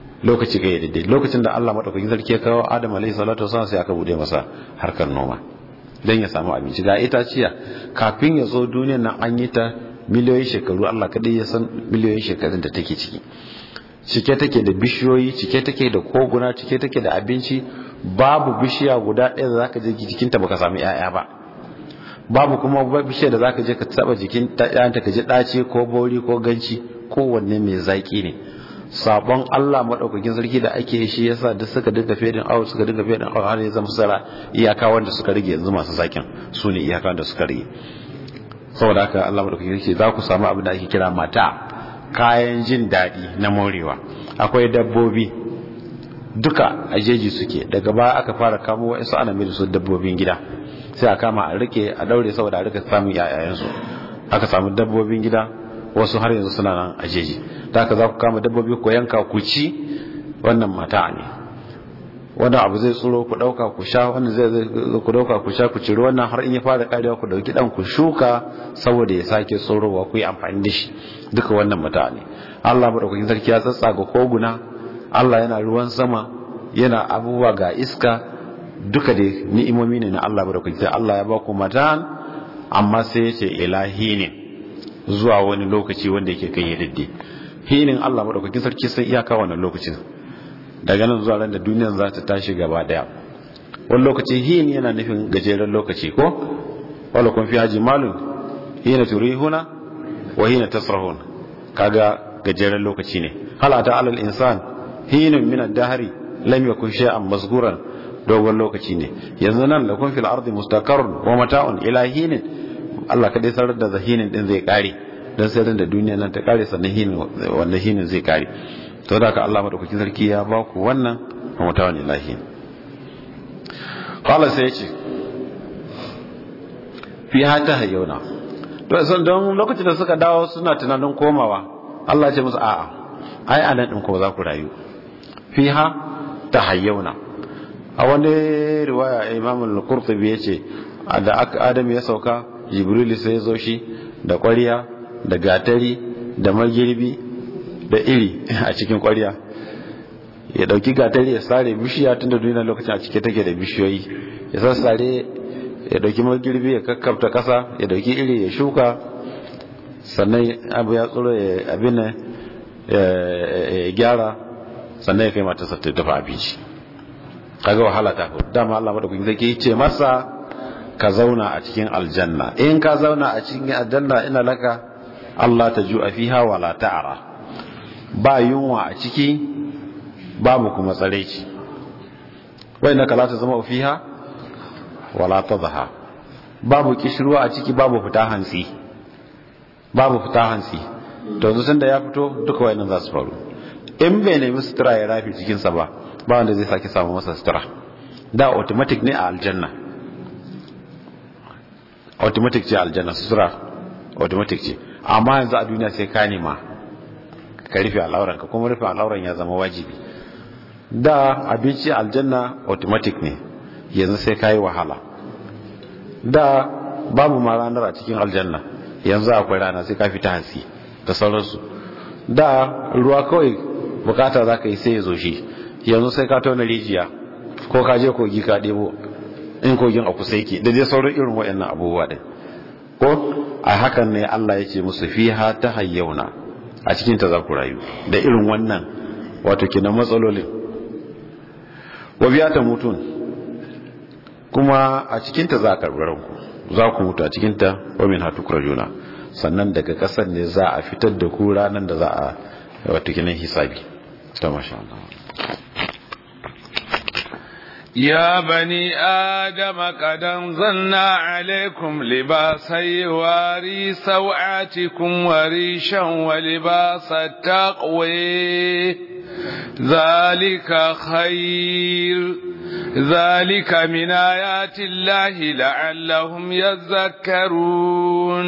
Lokacin da Allah madaukakin sarki ya kawo Adam alayhi salatu wasallam sai aka bude masa harkar noma dan ya samu abinci. Ga itaciya kafin ya zo duniyar nan an yi ta miliyoyin shekaru, Allah kadai ya san miliyoyin shekarun da take ciki. Cike take da bishiyoyi, cike take da koguna, cike take da abinci. Babu bishiya guda ɗaya da zaka je jikinta baka samu ƴaƴa ba. Babu kuma bishiya da zaka je ka taba jikin ƴaƴanta ka ji daci ko bori ko ganci, kowanne mai zaki ne. Sabon Allah madaukakin sarki da ake shi yasa duk suka dinga fedin out har ya zama sara iyaka wanda suka rige yanzu masu zakin su ne iyaka da suka rige. Saboda haka Allah madaukakin sarki za ku samu abin da ake kira mata, kayan jin daɗi na morewa. Akwai dabbobi duka a jeji suke, daga baya aka fara kamo wa'insu ana mai da su dabbobin gida, sai a kama a rike a daure saboda a rika samun yayayensu. Aka samu dabbobin gida, wasu har yanzu suna nan a jeji. Da haka za ku kama dabbobi ku yanka ku ci, wannan mata ne. Wannan abu zai tsoro ku dauka ku sha, wannan zai ku dauka ku sha ku ciri, wannan har in ya fara karewa ku dauki dan ku shuka saboda ya sake tsorowa ku yi amfani da shi. Duka wannan mata ne. Allah madaukakin sarki ya tsatsaga koguna, Allah yana ruwan sama, yana abubuwa ga iska, duka da ni'imomi ne na Allah madaukakin sarki. Allah ya ba ku matan, amma sai ya ce ilahi ne zuwa wani lokaci wanda yake kai yadda. Hinin Allah madaukakin sarki sai iyaka wannan lokacin. daga nan zuwa ran da duniyar za ta tashi gaba daya. Wani lokaci hin yana nufin gajeren lokaci ko wala kun fi haji malun hina turihuna wa hina tasrahun, kaga gajeren lokaci ne. halata alal insan hinun min ad-dahri lam yakun shay'an mazkuran, dogon lokaci ne. yanzu nan da kun fil ardi mustaqarrun wa mata'un ila hinin, Allah kadai sarar da zahinin din zai kare dan sai da duniya nan ta kare sannan hinin wanda hinin zai kare. to da ka Allah madaukakin sarki ya ba ku wannan wa mata'un ila hin. qala sai yace fi hata hayuna, to san don lokacin da suka dawo suna tunanin komawa, Allah ya ce musu a'a ai anan din ko za ku rayu. fiha tahayyuna, a wani riwaya Imam al-Qurtubi yace da Adam ya sauka, Jibril sai ya zo shi da ƙwariya da gatari da magirbi da iri a cikin ƙwariya, ya dauki gatari ya sare bishiya tunda duniya lokacin a cike take da bishiyoyi, ya sassare, ya dauki magirbi ya kakkafta kasa, ya dauki iri ya shuka, sannan abu ya tsoro ya abin ya gyara, sannan ya kai matarsa ta dafa abinci. kaga wahala ta fi dama. Allah madaukakin zai ce masa ka zauna a cikin aljanna, in ka zauna a cikin aljanna ina laka Allah ta ju'a fiha wala ta'ara, ba yunwa a ciki babu kuma tsareci, wai na kala ta zama fiha wala tadha, babu kishruwa a ciki babu fita hantsi, babu fita hantsi. to yanzu da ya fito duka wayannan za su faru. in bai nemi sutura ya rafi cikinsa ba wanda zai sake samu masa sutura. da automatic ne a aljanna, automatic ce aljanna, sutura automatic ce. amma yanzu a duniya sai ka nema ka rufe al'auranka, kuma rufe al'auran ya zama wajibi. da abinci aljanna automatic ne, yanzu sai ka yi wahala. da babu ma ranar a cikin aljanna, yanzu akwai rana sai ka fita hantsi da sauransu. da ruwa kawai bukata za ka yi sai ya zo shi, yanzu sai ka tauna rijiya ko ka je kogi ka ɗebo, in kogin a kusa yake, da dai sauran irin waɗannan abubuwa ɗin. ko a hakan ne Allah ya ce musu fiha ta hayyauna, a cikin ta za ku rayu da irin wannan wato kinan matsalolin. wa biya ta mutun, kuma a cikin ta za a karɓi ranku, za ku mutu a cikin ta. wa min hatu kurajuna, sannan daga ƙasar ne za a fitar da ku ranar da za a wato kinan hisabi. ta masha Allah. يا بني آدم قد أنزلنا عليكم لباسا يواري سوآتكم وريشا ولباس التقوى ذلك خير ذلك من آيات الله لعلهم يذكرون.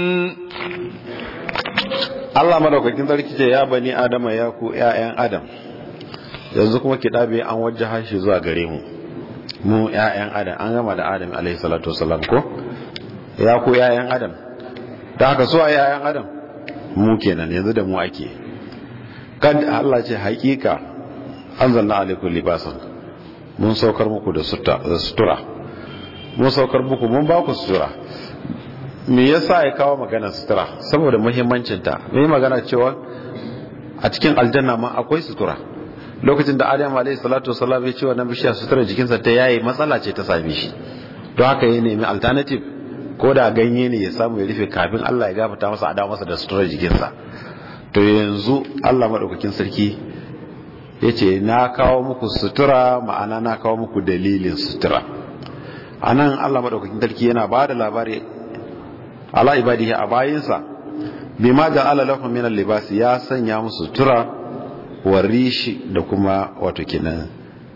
Allah madaukakin sarki ce ya bani Adama, ya ku ƴaƴan Adam. yanzu kuma kidabe an wajjaha shi zuwa gare mu ƴaƴan Adam, an gama da Adam alaihi salatu wasallam ko ya ku ƴaƴan Adam. da haka so ƴaƴan Adam mu kenan, yanzu da mu ake. kad Allah ce haƙiƙa anzalna alaikum libasan, mun saukar muku da sutura, mun saukar muku, mun ba ku sutura. me yasa ya kawo magana sutura? saboda muhimmancinta. mai magana cewa a cikin aljanna ma akwai sutura. lokacin da Adam alayhi salatu wasallam ya ce wannan bishiya sutura jikinsa ta yayi, matsala ce ta same shi, don haka ya nemi alternative, ko da ganye ne ya samu ya rufe kafin Allah ya gafarta masa a dawo masa da sutura jikinsa. to yanzu Allah madaukakin sarki yace na kawo muku sutura, ma'ana na kawo muku dalilin sutura. anan Allah madaukakin sarki yana ba da labari ala ibadihi a bayinsa, bima ja'ala lahum min al-libas, ya sanya musu sutura wa rishi da kuma wato kenan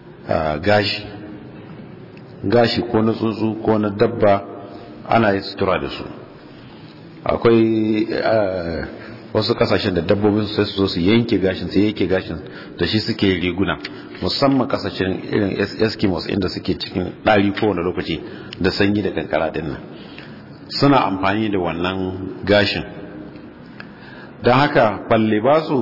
gashi ko na tsuntsu ko na dabba ana yi sutura da su. akwai wasu kasashen da dabbobin sai su zo su yanke gashin da shi suke riguna, musamman kasashen irin Eskimos inda suke cikin ɗari kowane lokaci da sanyi da kankara din nan, suna amfani da wannan gashin. don haka balle ba su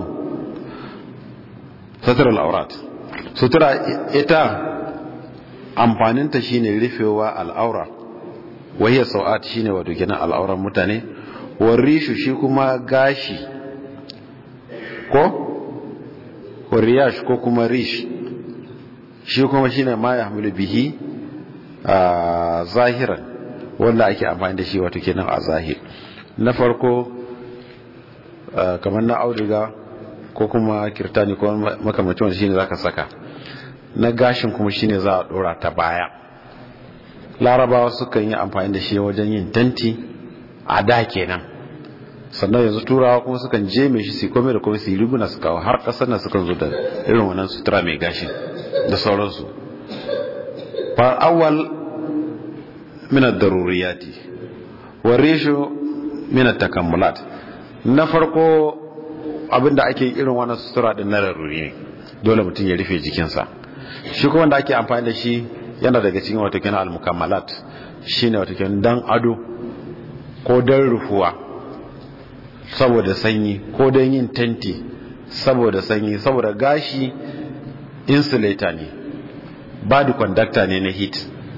sutura al'aurat. sutura ita amfaninta shine rufewa al'aura, wahiyar sau'at shine wato kenan al'auran mutane, warishu shi kuma gashi ko riyash ko kuma rish shi kuma shine ma yahmilu bihi zahiran wanda ake amfani da shi wato kenan a zahir. Na farko kamar na auduga ko kuma kirtani ko makamacin wanda shine zaka saka. Na gashin kuma shine za a dora ta baya. Larabawa sukan yi amfani da shi wajen yin tanti a da kenan. Sannan yanzu turawa kuma sukan je mai shi su kome da kome su yi riguna su kawo har kasar na sukan zo da irin wannan sutura mai gashin da sauransu. fa awwal min ad-daruriyati wa rishu min at-takammulat. Na farko abinda ake irin wannan sutura din na daruri ne, dole mutum ya rufe jikinsa. Shi kuma wanda ake amfani da shi yana daga cikin wato kenan al-mukammalat, shine wato kenan dan ado ko dan rufuwa saboda sanyi ko dan yin tenti saboda sanyi, saboda gashi insulator ne, body conductor ne na heat.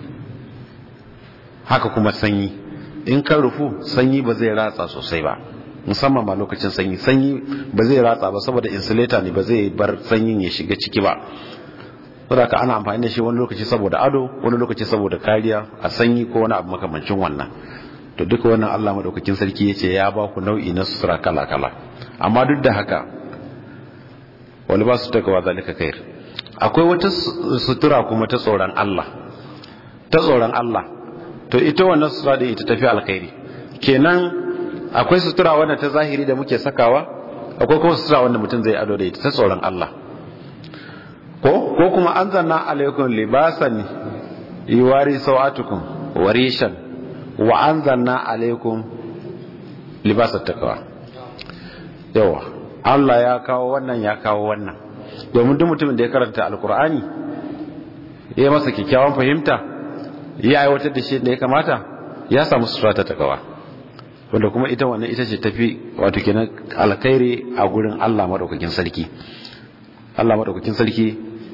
Haka kuma sanyi, in ka rufu sanyi ba zai ratsa sosai ba, musamman ma lokacin sanyi ba zai ratsa ba saboda insulator ne, ba zai bar sanyin ya shiga ciki ba. saboda ka ana amfani da shi wani lokaci saboda ado, wani lokaci saboda kariya a sanyi ko wani abu makamancin wannan. To duka wannan Allah madaukakin sarki yace ya ba ku nau'i na sutura kala kala, amma duk da haka wani ba su takawa zalika khair. Akwai wata sutura kuma ta tsoron Allah, ta tsoron Allah. To ita wannan sutura da ita tafi alkhairi. Kenan akwai sutura wanda ta zahiri da muke sakawa, akwai kuma sutura wanda mutum zai ado da ita ta tsoron Allah. Ko kuma anzalna alaykum libasan yuwari sawatukum warishan wa anzalna alaykum libasat taqwa. Yawa Allah ya kawo wannan, ya kawo wannan domin duk mutumin da ya karanta alkur'ani ya masa kikkiawan fahimta, ya aiwatar da shi da ya kamata, ya samu sutura ta taqwa, wanda kuma ita wannan ita ce tafi wato kenan alkhairi a gurin Allah madaukakin sarki. Allah madaukakin sarki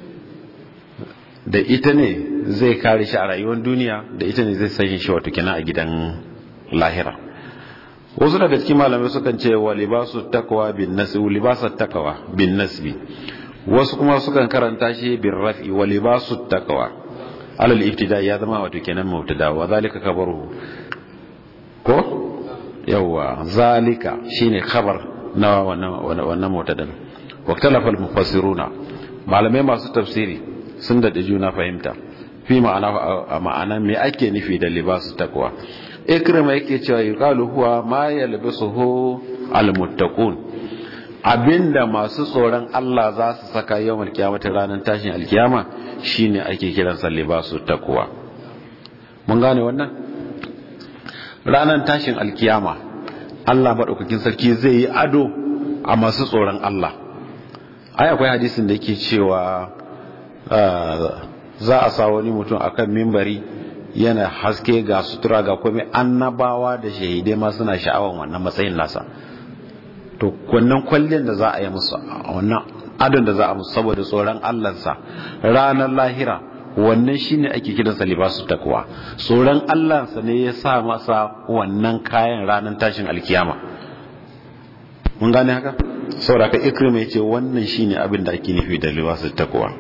da ita ne zai kare shi a rayuwar duniya, da ita ne zai sanya shi wato kenan a gidan lahira. Wasu daga cikin malamai sukan ce wa libasu taqwa bin nasbi, libasat taqwa bin nasbi. Wasu kuma sukan karanta shi bin raf'i wa libasu taqwa alal ibtida, ya zama wato kenan mubtada, wa zalika kabaruhu. Ko yawa zalika shine khabar na wannan mubtada. Wa ikhtalafa al-mufassiruna, malamai masu tafsiri sun daɗe juna fahimta fi ma'ana me ake nufi da libasu takwa. Ikrima yake cewa yuqalu huwa ma yalbisuhu almuttaqun, abinda masu tsoron Allah za su saka yawmal kiyamata, ranar tashin alkiyama, shine ake kiransa libasu takwa. Mun gane wannan? Ranar tashin alkiyama Allah madaukakin sarki zai yi ado a masu tsoron Allah. Ai akwai hadisin da yake cewa za a sa wani mutum akan mimbari yana haske ga sutura ga komai, annabawa da shahidai ma suna sha'awan wannan matsayin nasa. To wannan kwallon da za a yi musu, wannan adon da za a musu saboda tsoron Allahnsa ranar lahira, wannan shine ake kiransa libasu takwa. Tsoron Allahnsa ne ya sa masa wannan kayan ranar tashin alkiyama. Mun gane haka? Saboda ka Ikrima yace wannan shine abin da ake nufi da libasu takwa.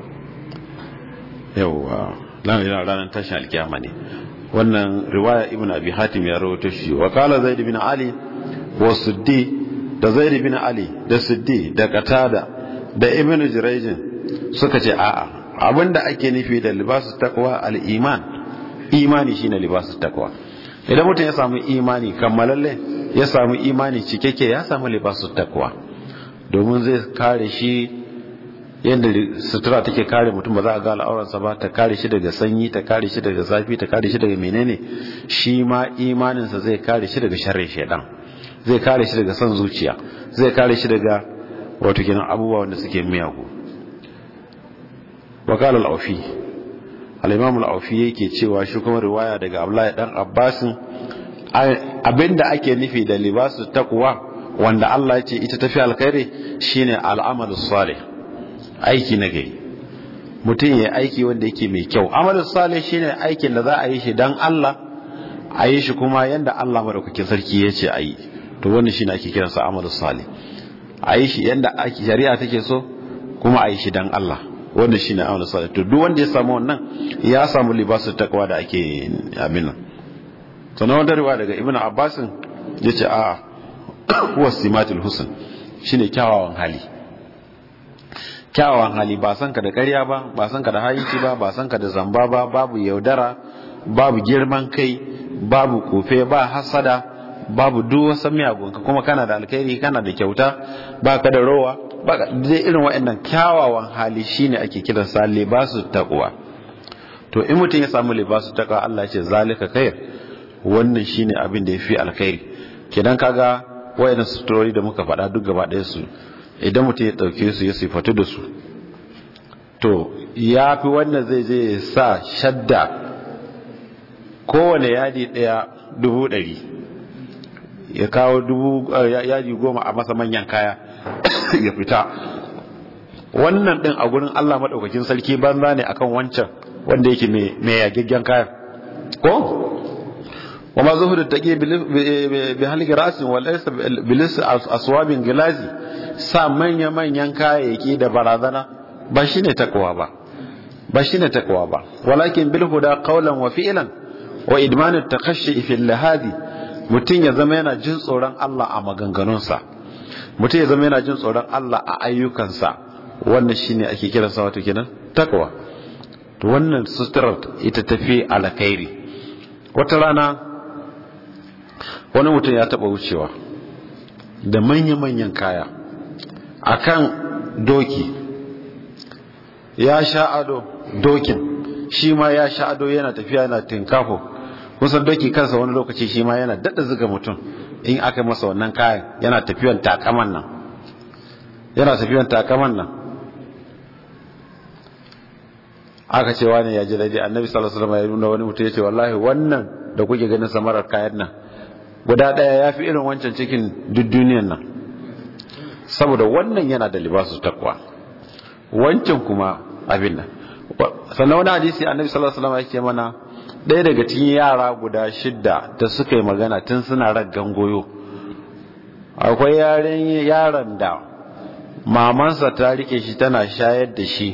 Yawwa ranar tashin alkiyama ne. Wannan riwaya Ibn Abi Hatim ya rawaito shi. Wa qala Zaid bin Ali wa Suddi, da Zaid bin Ali da Suddi da Qatada da Ibn Jurayj suka ce a'a, abinda ake nufi da libasu takwa al-iman. Imani shine libasu takwa. Idan mutum ya samu imani kammalalle, ya samu imani cikakke, ya samu libasu takwa, domin zai kare shi yadda sutura take kare mutum, ba za a ga al'auransa ba, ta kare shi daga sanyi, ta kare shi daga zafi, ta kare shi daga menene. Shi ma imaninsa zai kare shi daga sharrin shaidan, zai kare shi daga son zuciya, zai kare shi daga wato kenan abubuwa wanda suke miyagu. Wakala al-Aufi, al-Imam al-Aufi yake cewa shi kuma riwaya daga Abdullahi dan Abbas, abinda ake nufi da libasu taqwa wanda Allah ya ce ita tafi alkhairi shine al-amalu salih, aiki na gari. Mutum ya aiki wanda yake mai kyau. Amalu salih shine aikin da za a yi shi dan Allah, a yi shi kuma yanda Allah madaukakin sarki ya ce a yi. To wannan shine ake kiransa amalu salih. A yi shi yanda shari'a take so, kuma a yi shi dan Allah. wannan shine amalu salih. To duk wanda ya samu wannan ya samu libasu taqwa da ake abin nan. Sannan wanda riwaya daga Ibn Abbas yace a huwa simatul husn, shine kyawawan hali. Kyawawan hali, ba san ka da ƙarya ba san ka da hayinci ba san ka da zamba ba, babu yaudara, babu girman kai, babu kofe, ba hasada, babu duk wasu miyagun ka, kuma kana da alkhairi, kana da kyauta, ba ka da rowa, ba dai irin waɗannan kyawawan hali shine ake kiran sa libasu taqwa. To in mutum ya samu libasu taqwa, Allah ya ce zalika khair, wannan shine abin da yafi alkhairi. Kidan kaga wayannan suturori da muka faɗa duk gaba ɗaya su, idan mutum ya ɗauke su ya sifatu da su, to ya fi wannan zai je sa shadda kowane yadi ɗaya 100,000, ya kawo yadi 10 a masa manyan kaya ya fita. Wannan ɗin a gurin Allah maɗaukakin sarki banza ne akan wancan wanda yake mai yagaggen kayan ko? وما ظهر التقي بحلق راس وليس بلس اسواب غلازي sa manyan kayayyaki da barazana ba shine takwa ba walakin bil huda qawlan wa fi'lan wa idman at-taqashshi fi al-lahadi. Mutun ya zama yana jin tsoron Allah a maganganunsa, mutun ya zama yana jin tsoron Allah a ayyukansa, wannan shine ake kiransa wato kenan takwa. To wannan suturar ita tafi alkhairi. Wata rana wani mutum ya taba wucewa da manyan kaya akan doki, ya sha ado, dokin shi ma ya sha ado, yana tafiya yana tinkafo. kusan doki kansa wani lokaci shi ma yana dada zuga mutum in aka masa wannan kayan, yana tafiyan takaman nan aka ce wani ya ji daidai. Annabi sallallahu alaihi wasallam ya nuna wani mutum ya ce wallahi wannan da kuke ganin samarar kayan nan guda daya ya fi irin wancan cikin duk duniyan nan, saboda wannan yana da libasu takwa, wancan kuma abin nan. Sannan wani hadisi Annabi sallallahu alaihi wasallam yake mana, ɗaya daga cikin yara guda 6 da suka yi magana tun suna raggan goyo, akwai yaron da mamansa ta rike shi tana shayar da shi,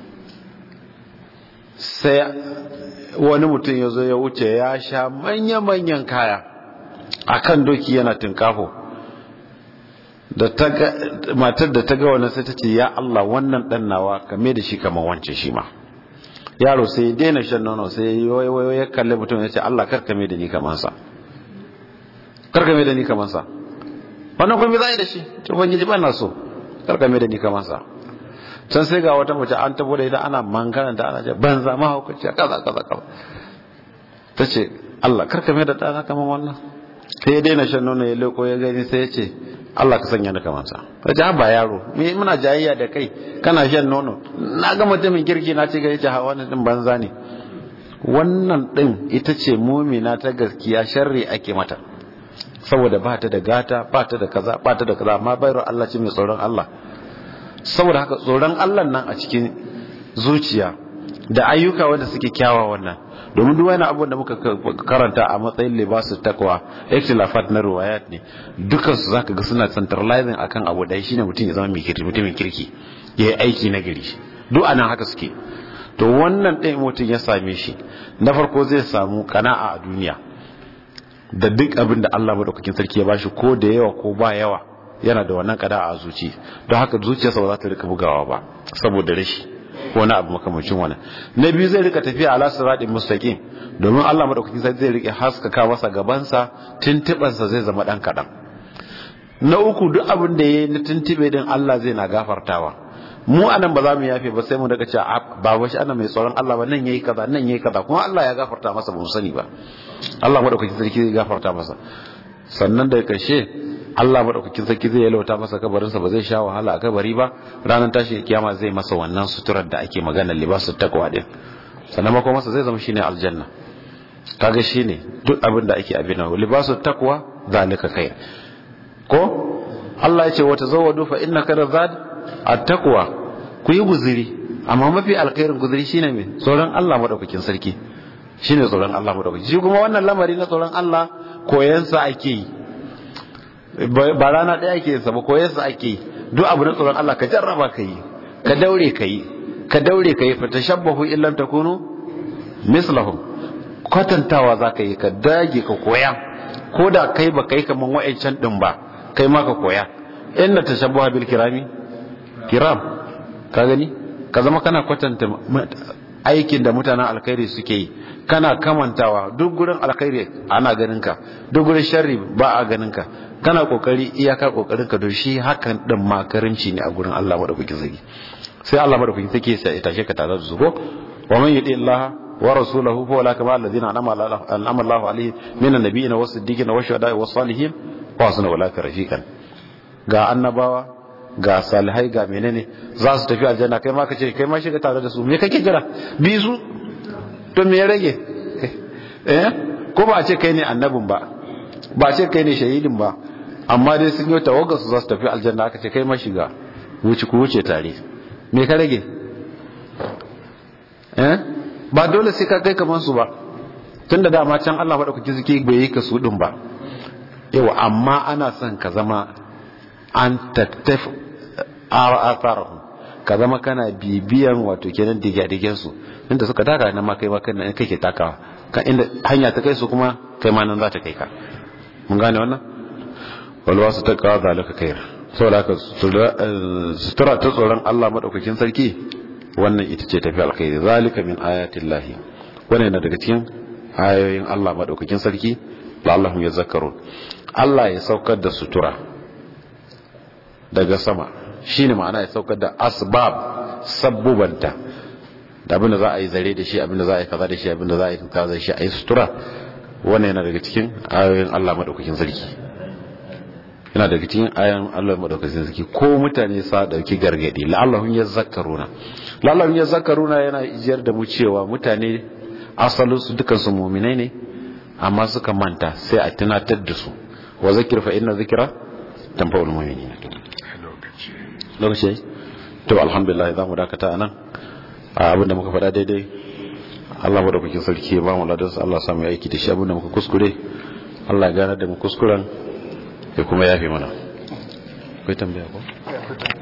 sai wani mutum ya zo ya wuce ya sha manya-manyan kaya akan doki yana tinkafo. Da matar da ta ga wannan sai ta ce ya Allah, wannan dan nawa kame da shi kamar wance shi ma. Yaro sai ya daina shan nono, sai ya kalle mutum ya ce Allah karkame da ni kamar sa, karkame da ni kamar sa. Wannan kuma zai da shi to ubangiji ba na so, karkame da ni kamar sa. Can sai ga wata mace an tabo da ita ana mangaran da ana ce banza mahaukaci kaza ta ce Allah karkame da dana kamar wannan. Sai ya daina shan nono, ya leko ya gani, sai ya ce Allah ka sanya ni kamar sa. Ta ce ba yaro, me muna jayayya da kai, kana shan nono, na ga mutumin kirki na ce ga yace hawa ne din banza ne. Wannan din ita ce mumina ta gaskiya, sharri ake mata saboda ba ta da gata, ba ta da kaza, amma bayar Allah ce mai tsoron Allah. Saboda haka tsoron Allah nan a cikin zuciya da ayyuka wanda suke kyawawan nan, domin duk wani abu da muka karanta a matsayin libasu takwa, ikhtilafat na riwayat ne, dukan su zaka ga suna centralizing akan abu dai, shine mutum ya zama mutumin kirki, ya yi aiki na gari. Duk anan haka suke. To wannan ɗaya mutum ya same shi, na farko zai samu kana'a a duniya da duk abin da Allah madaukakin sarki ya bashi, ko da yawa ko ba yawa, yana da wannan kana'a a zuci. Don haka zuciyarsa ba za ta rika bugawa ba saboda rashi ko na abu makamancin wannan. Na biyu zai rika tafiya ala siratin mustaqim, domin Allah madaukakin sarki zai rike haskaka masa gabansa, tuntubansa zai zama dan kadan. Na uku duk abin da yayi na tuntube din Allah zai na gafartawa. Mu anan ba za mu yafe ba, sai mu daga cewa ba washi ana mai tsoron Allah ba, nan yayi kaza kuma Allah ya gafarta masa, ba mu sani ba. Allah madaukakin sarki zai gafarta masa. Sannan da karshe Allah madaukakin sarki zai yalwata masa kabarinsa, ba zai sha wahala a kabari ba. Ranar tashin kiyama zai masa wannan suturar da ake magana, libasu takwa din. Sannan mako masa zai zama shine aljanna. Kaga shine duk abin da ake abin nan, libasu takwa zalika khair. Ko Allah ya ce wa tazawwadu fa innaka razad at-taqwa, ku yi guzuri, amma mafi alkhairin guzuri shine me? Tsoron Allah madaukakin sarki. Shine tsoron Allah madaukakin. Shi kuma wannan lamari na tsoron Allah koyansa ake yi. Ba rana ɗaya ake sa ba, koyansa ake yi. Duk abu na tsoron Allah ka jarraba ka yi, ka daure ka yi, ka daure ka yi fatashabbahu illam takunu mislahum, kwatantawa zaka yi ka dage ka koya, ko da kai ba kai kaman wa'ancan din ba kai ma ka koya. inna tashabbaha bil kiram ka gani, ka zama kana kwatanta aikin da mutanen alkhairi suke yi, kana kamantawa. Duk gurin alkhairi ana ganin ka, duk gurin sharri ba a ganin ka, kana kokari iyaka kokarin ka, don shi hakan din ma karimci ne a gurin Allah madaukakin sarki. sai Allah madaukakin sarki sai ya tashe ka tare da su ko wa man yuti Allah wa rasulahu fa wala kama alladhina an'ama Allahu alaihim minan nabiyina was-siddiqina wash-shuhada'i was-salihin wa hasuna ulaka rafiqan. Ga annabawa ga salihai ga menene za su tafi aljanna, kai ma kace kai ma shiga tare da su, me kake jira? Bi su to me ya rage? Ko ba a ce kai ne annabin ba, ba a ce kai ne shahidin ba, amma dai sun yi tawagar su za su tafi aljanna, aka ce kai ma shiga, wuce ku wuce tare, me ka rage? Ba dole sai ka kai kamar su ba, tunda dama can Allah madaukaki suke bai yi ka su din ba. Yawa, amma ana son ka zama an tattaf atharahum, ka zama kana bibiyan wato kenan digadigen su, inda suka taka nan ma kai ma kana kake takawa, kan inda hanya ta kai su kuma kai ma nan za ta kai ka. Mun gane wannan? walwa su ta kawo zalika khair. Saboda haka sutura ta tsoron Allah madaukakin sarki, wannan ita ce tafi alkhairi. Zalika min ayatin lahi, wannan yana daga cikin ayoyin Allah madaukakin sarki, la'allahum yazakkarun. Allah ya saukar da sutura daga sama, shine ma'ana ya saukar da asbab, sabbubanta, da abinda za a yi zare da shi, abinda za a yi kaza da shi, abinda za a yi kaza da shi, a yi sutura. Wannan yana daga cikin ayoyin Allah madaukakin sarki, yana daga cikin ayan Allah madaukakin sarki. Ko mutane sa dauki gargadi, la'allahum yazakkaruna yana ijiyar da mu cewa mutane asalin su dukan su mu'minai ne, amma suka manta, sai a tunatar da su. Wa zakir fa inna zikra tanfa'ul mu'minin. Lokaci to alhamdulillah za mu dakata anan. Abinda muka faɗa daidai Allah madaukakin sarki ya ba mu ladansa, Allah ya samu aiki da shi. Abinda muka kuskure Allah ya gane da mu kuskuren ya kuma yafe mana. Akwai tambaya ko?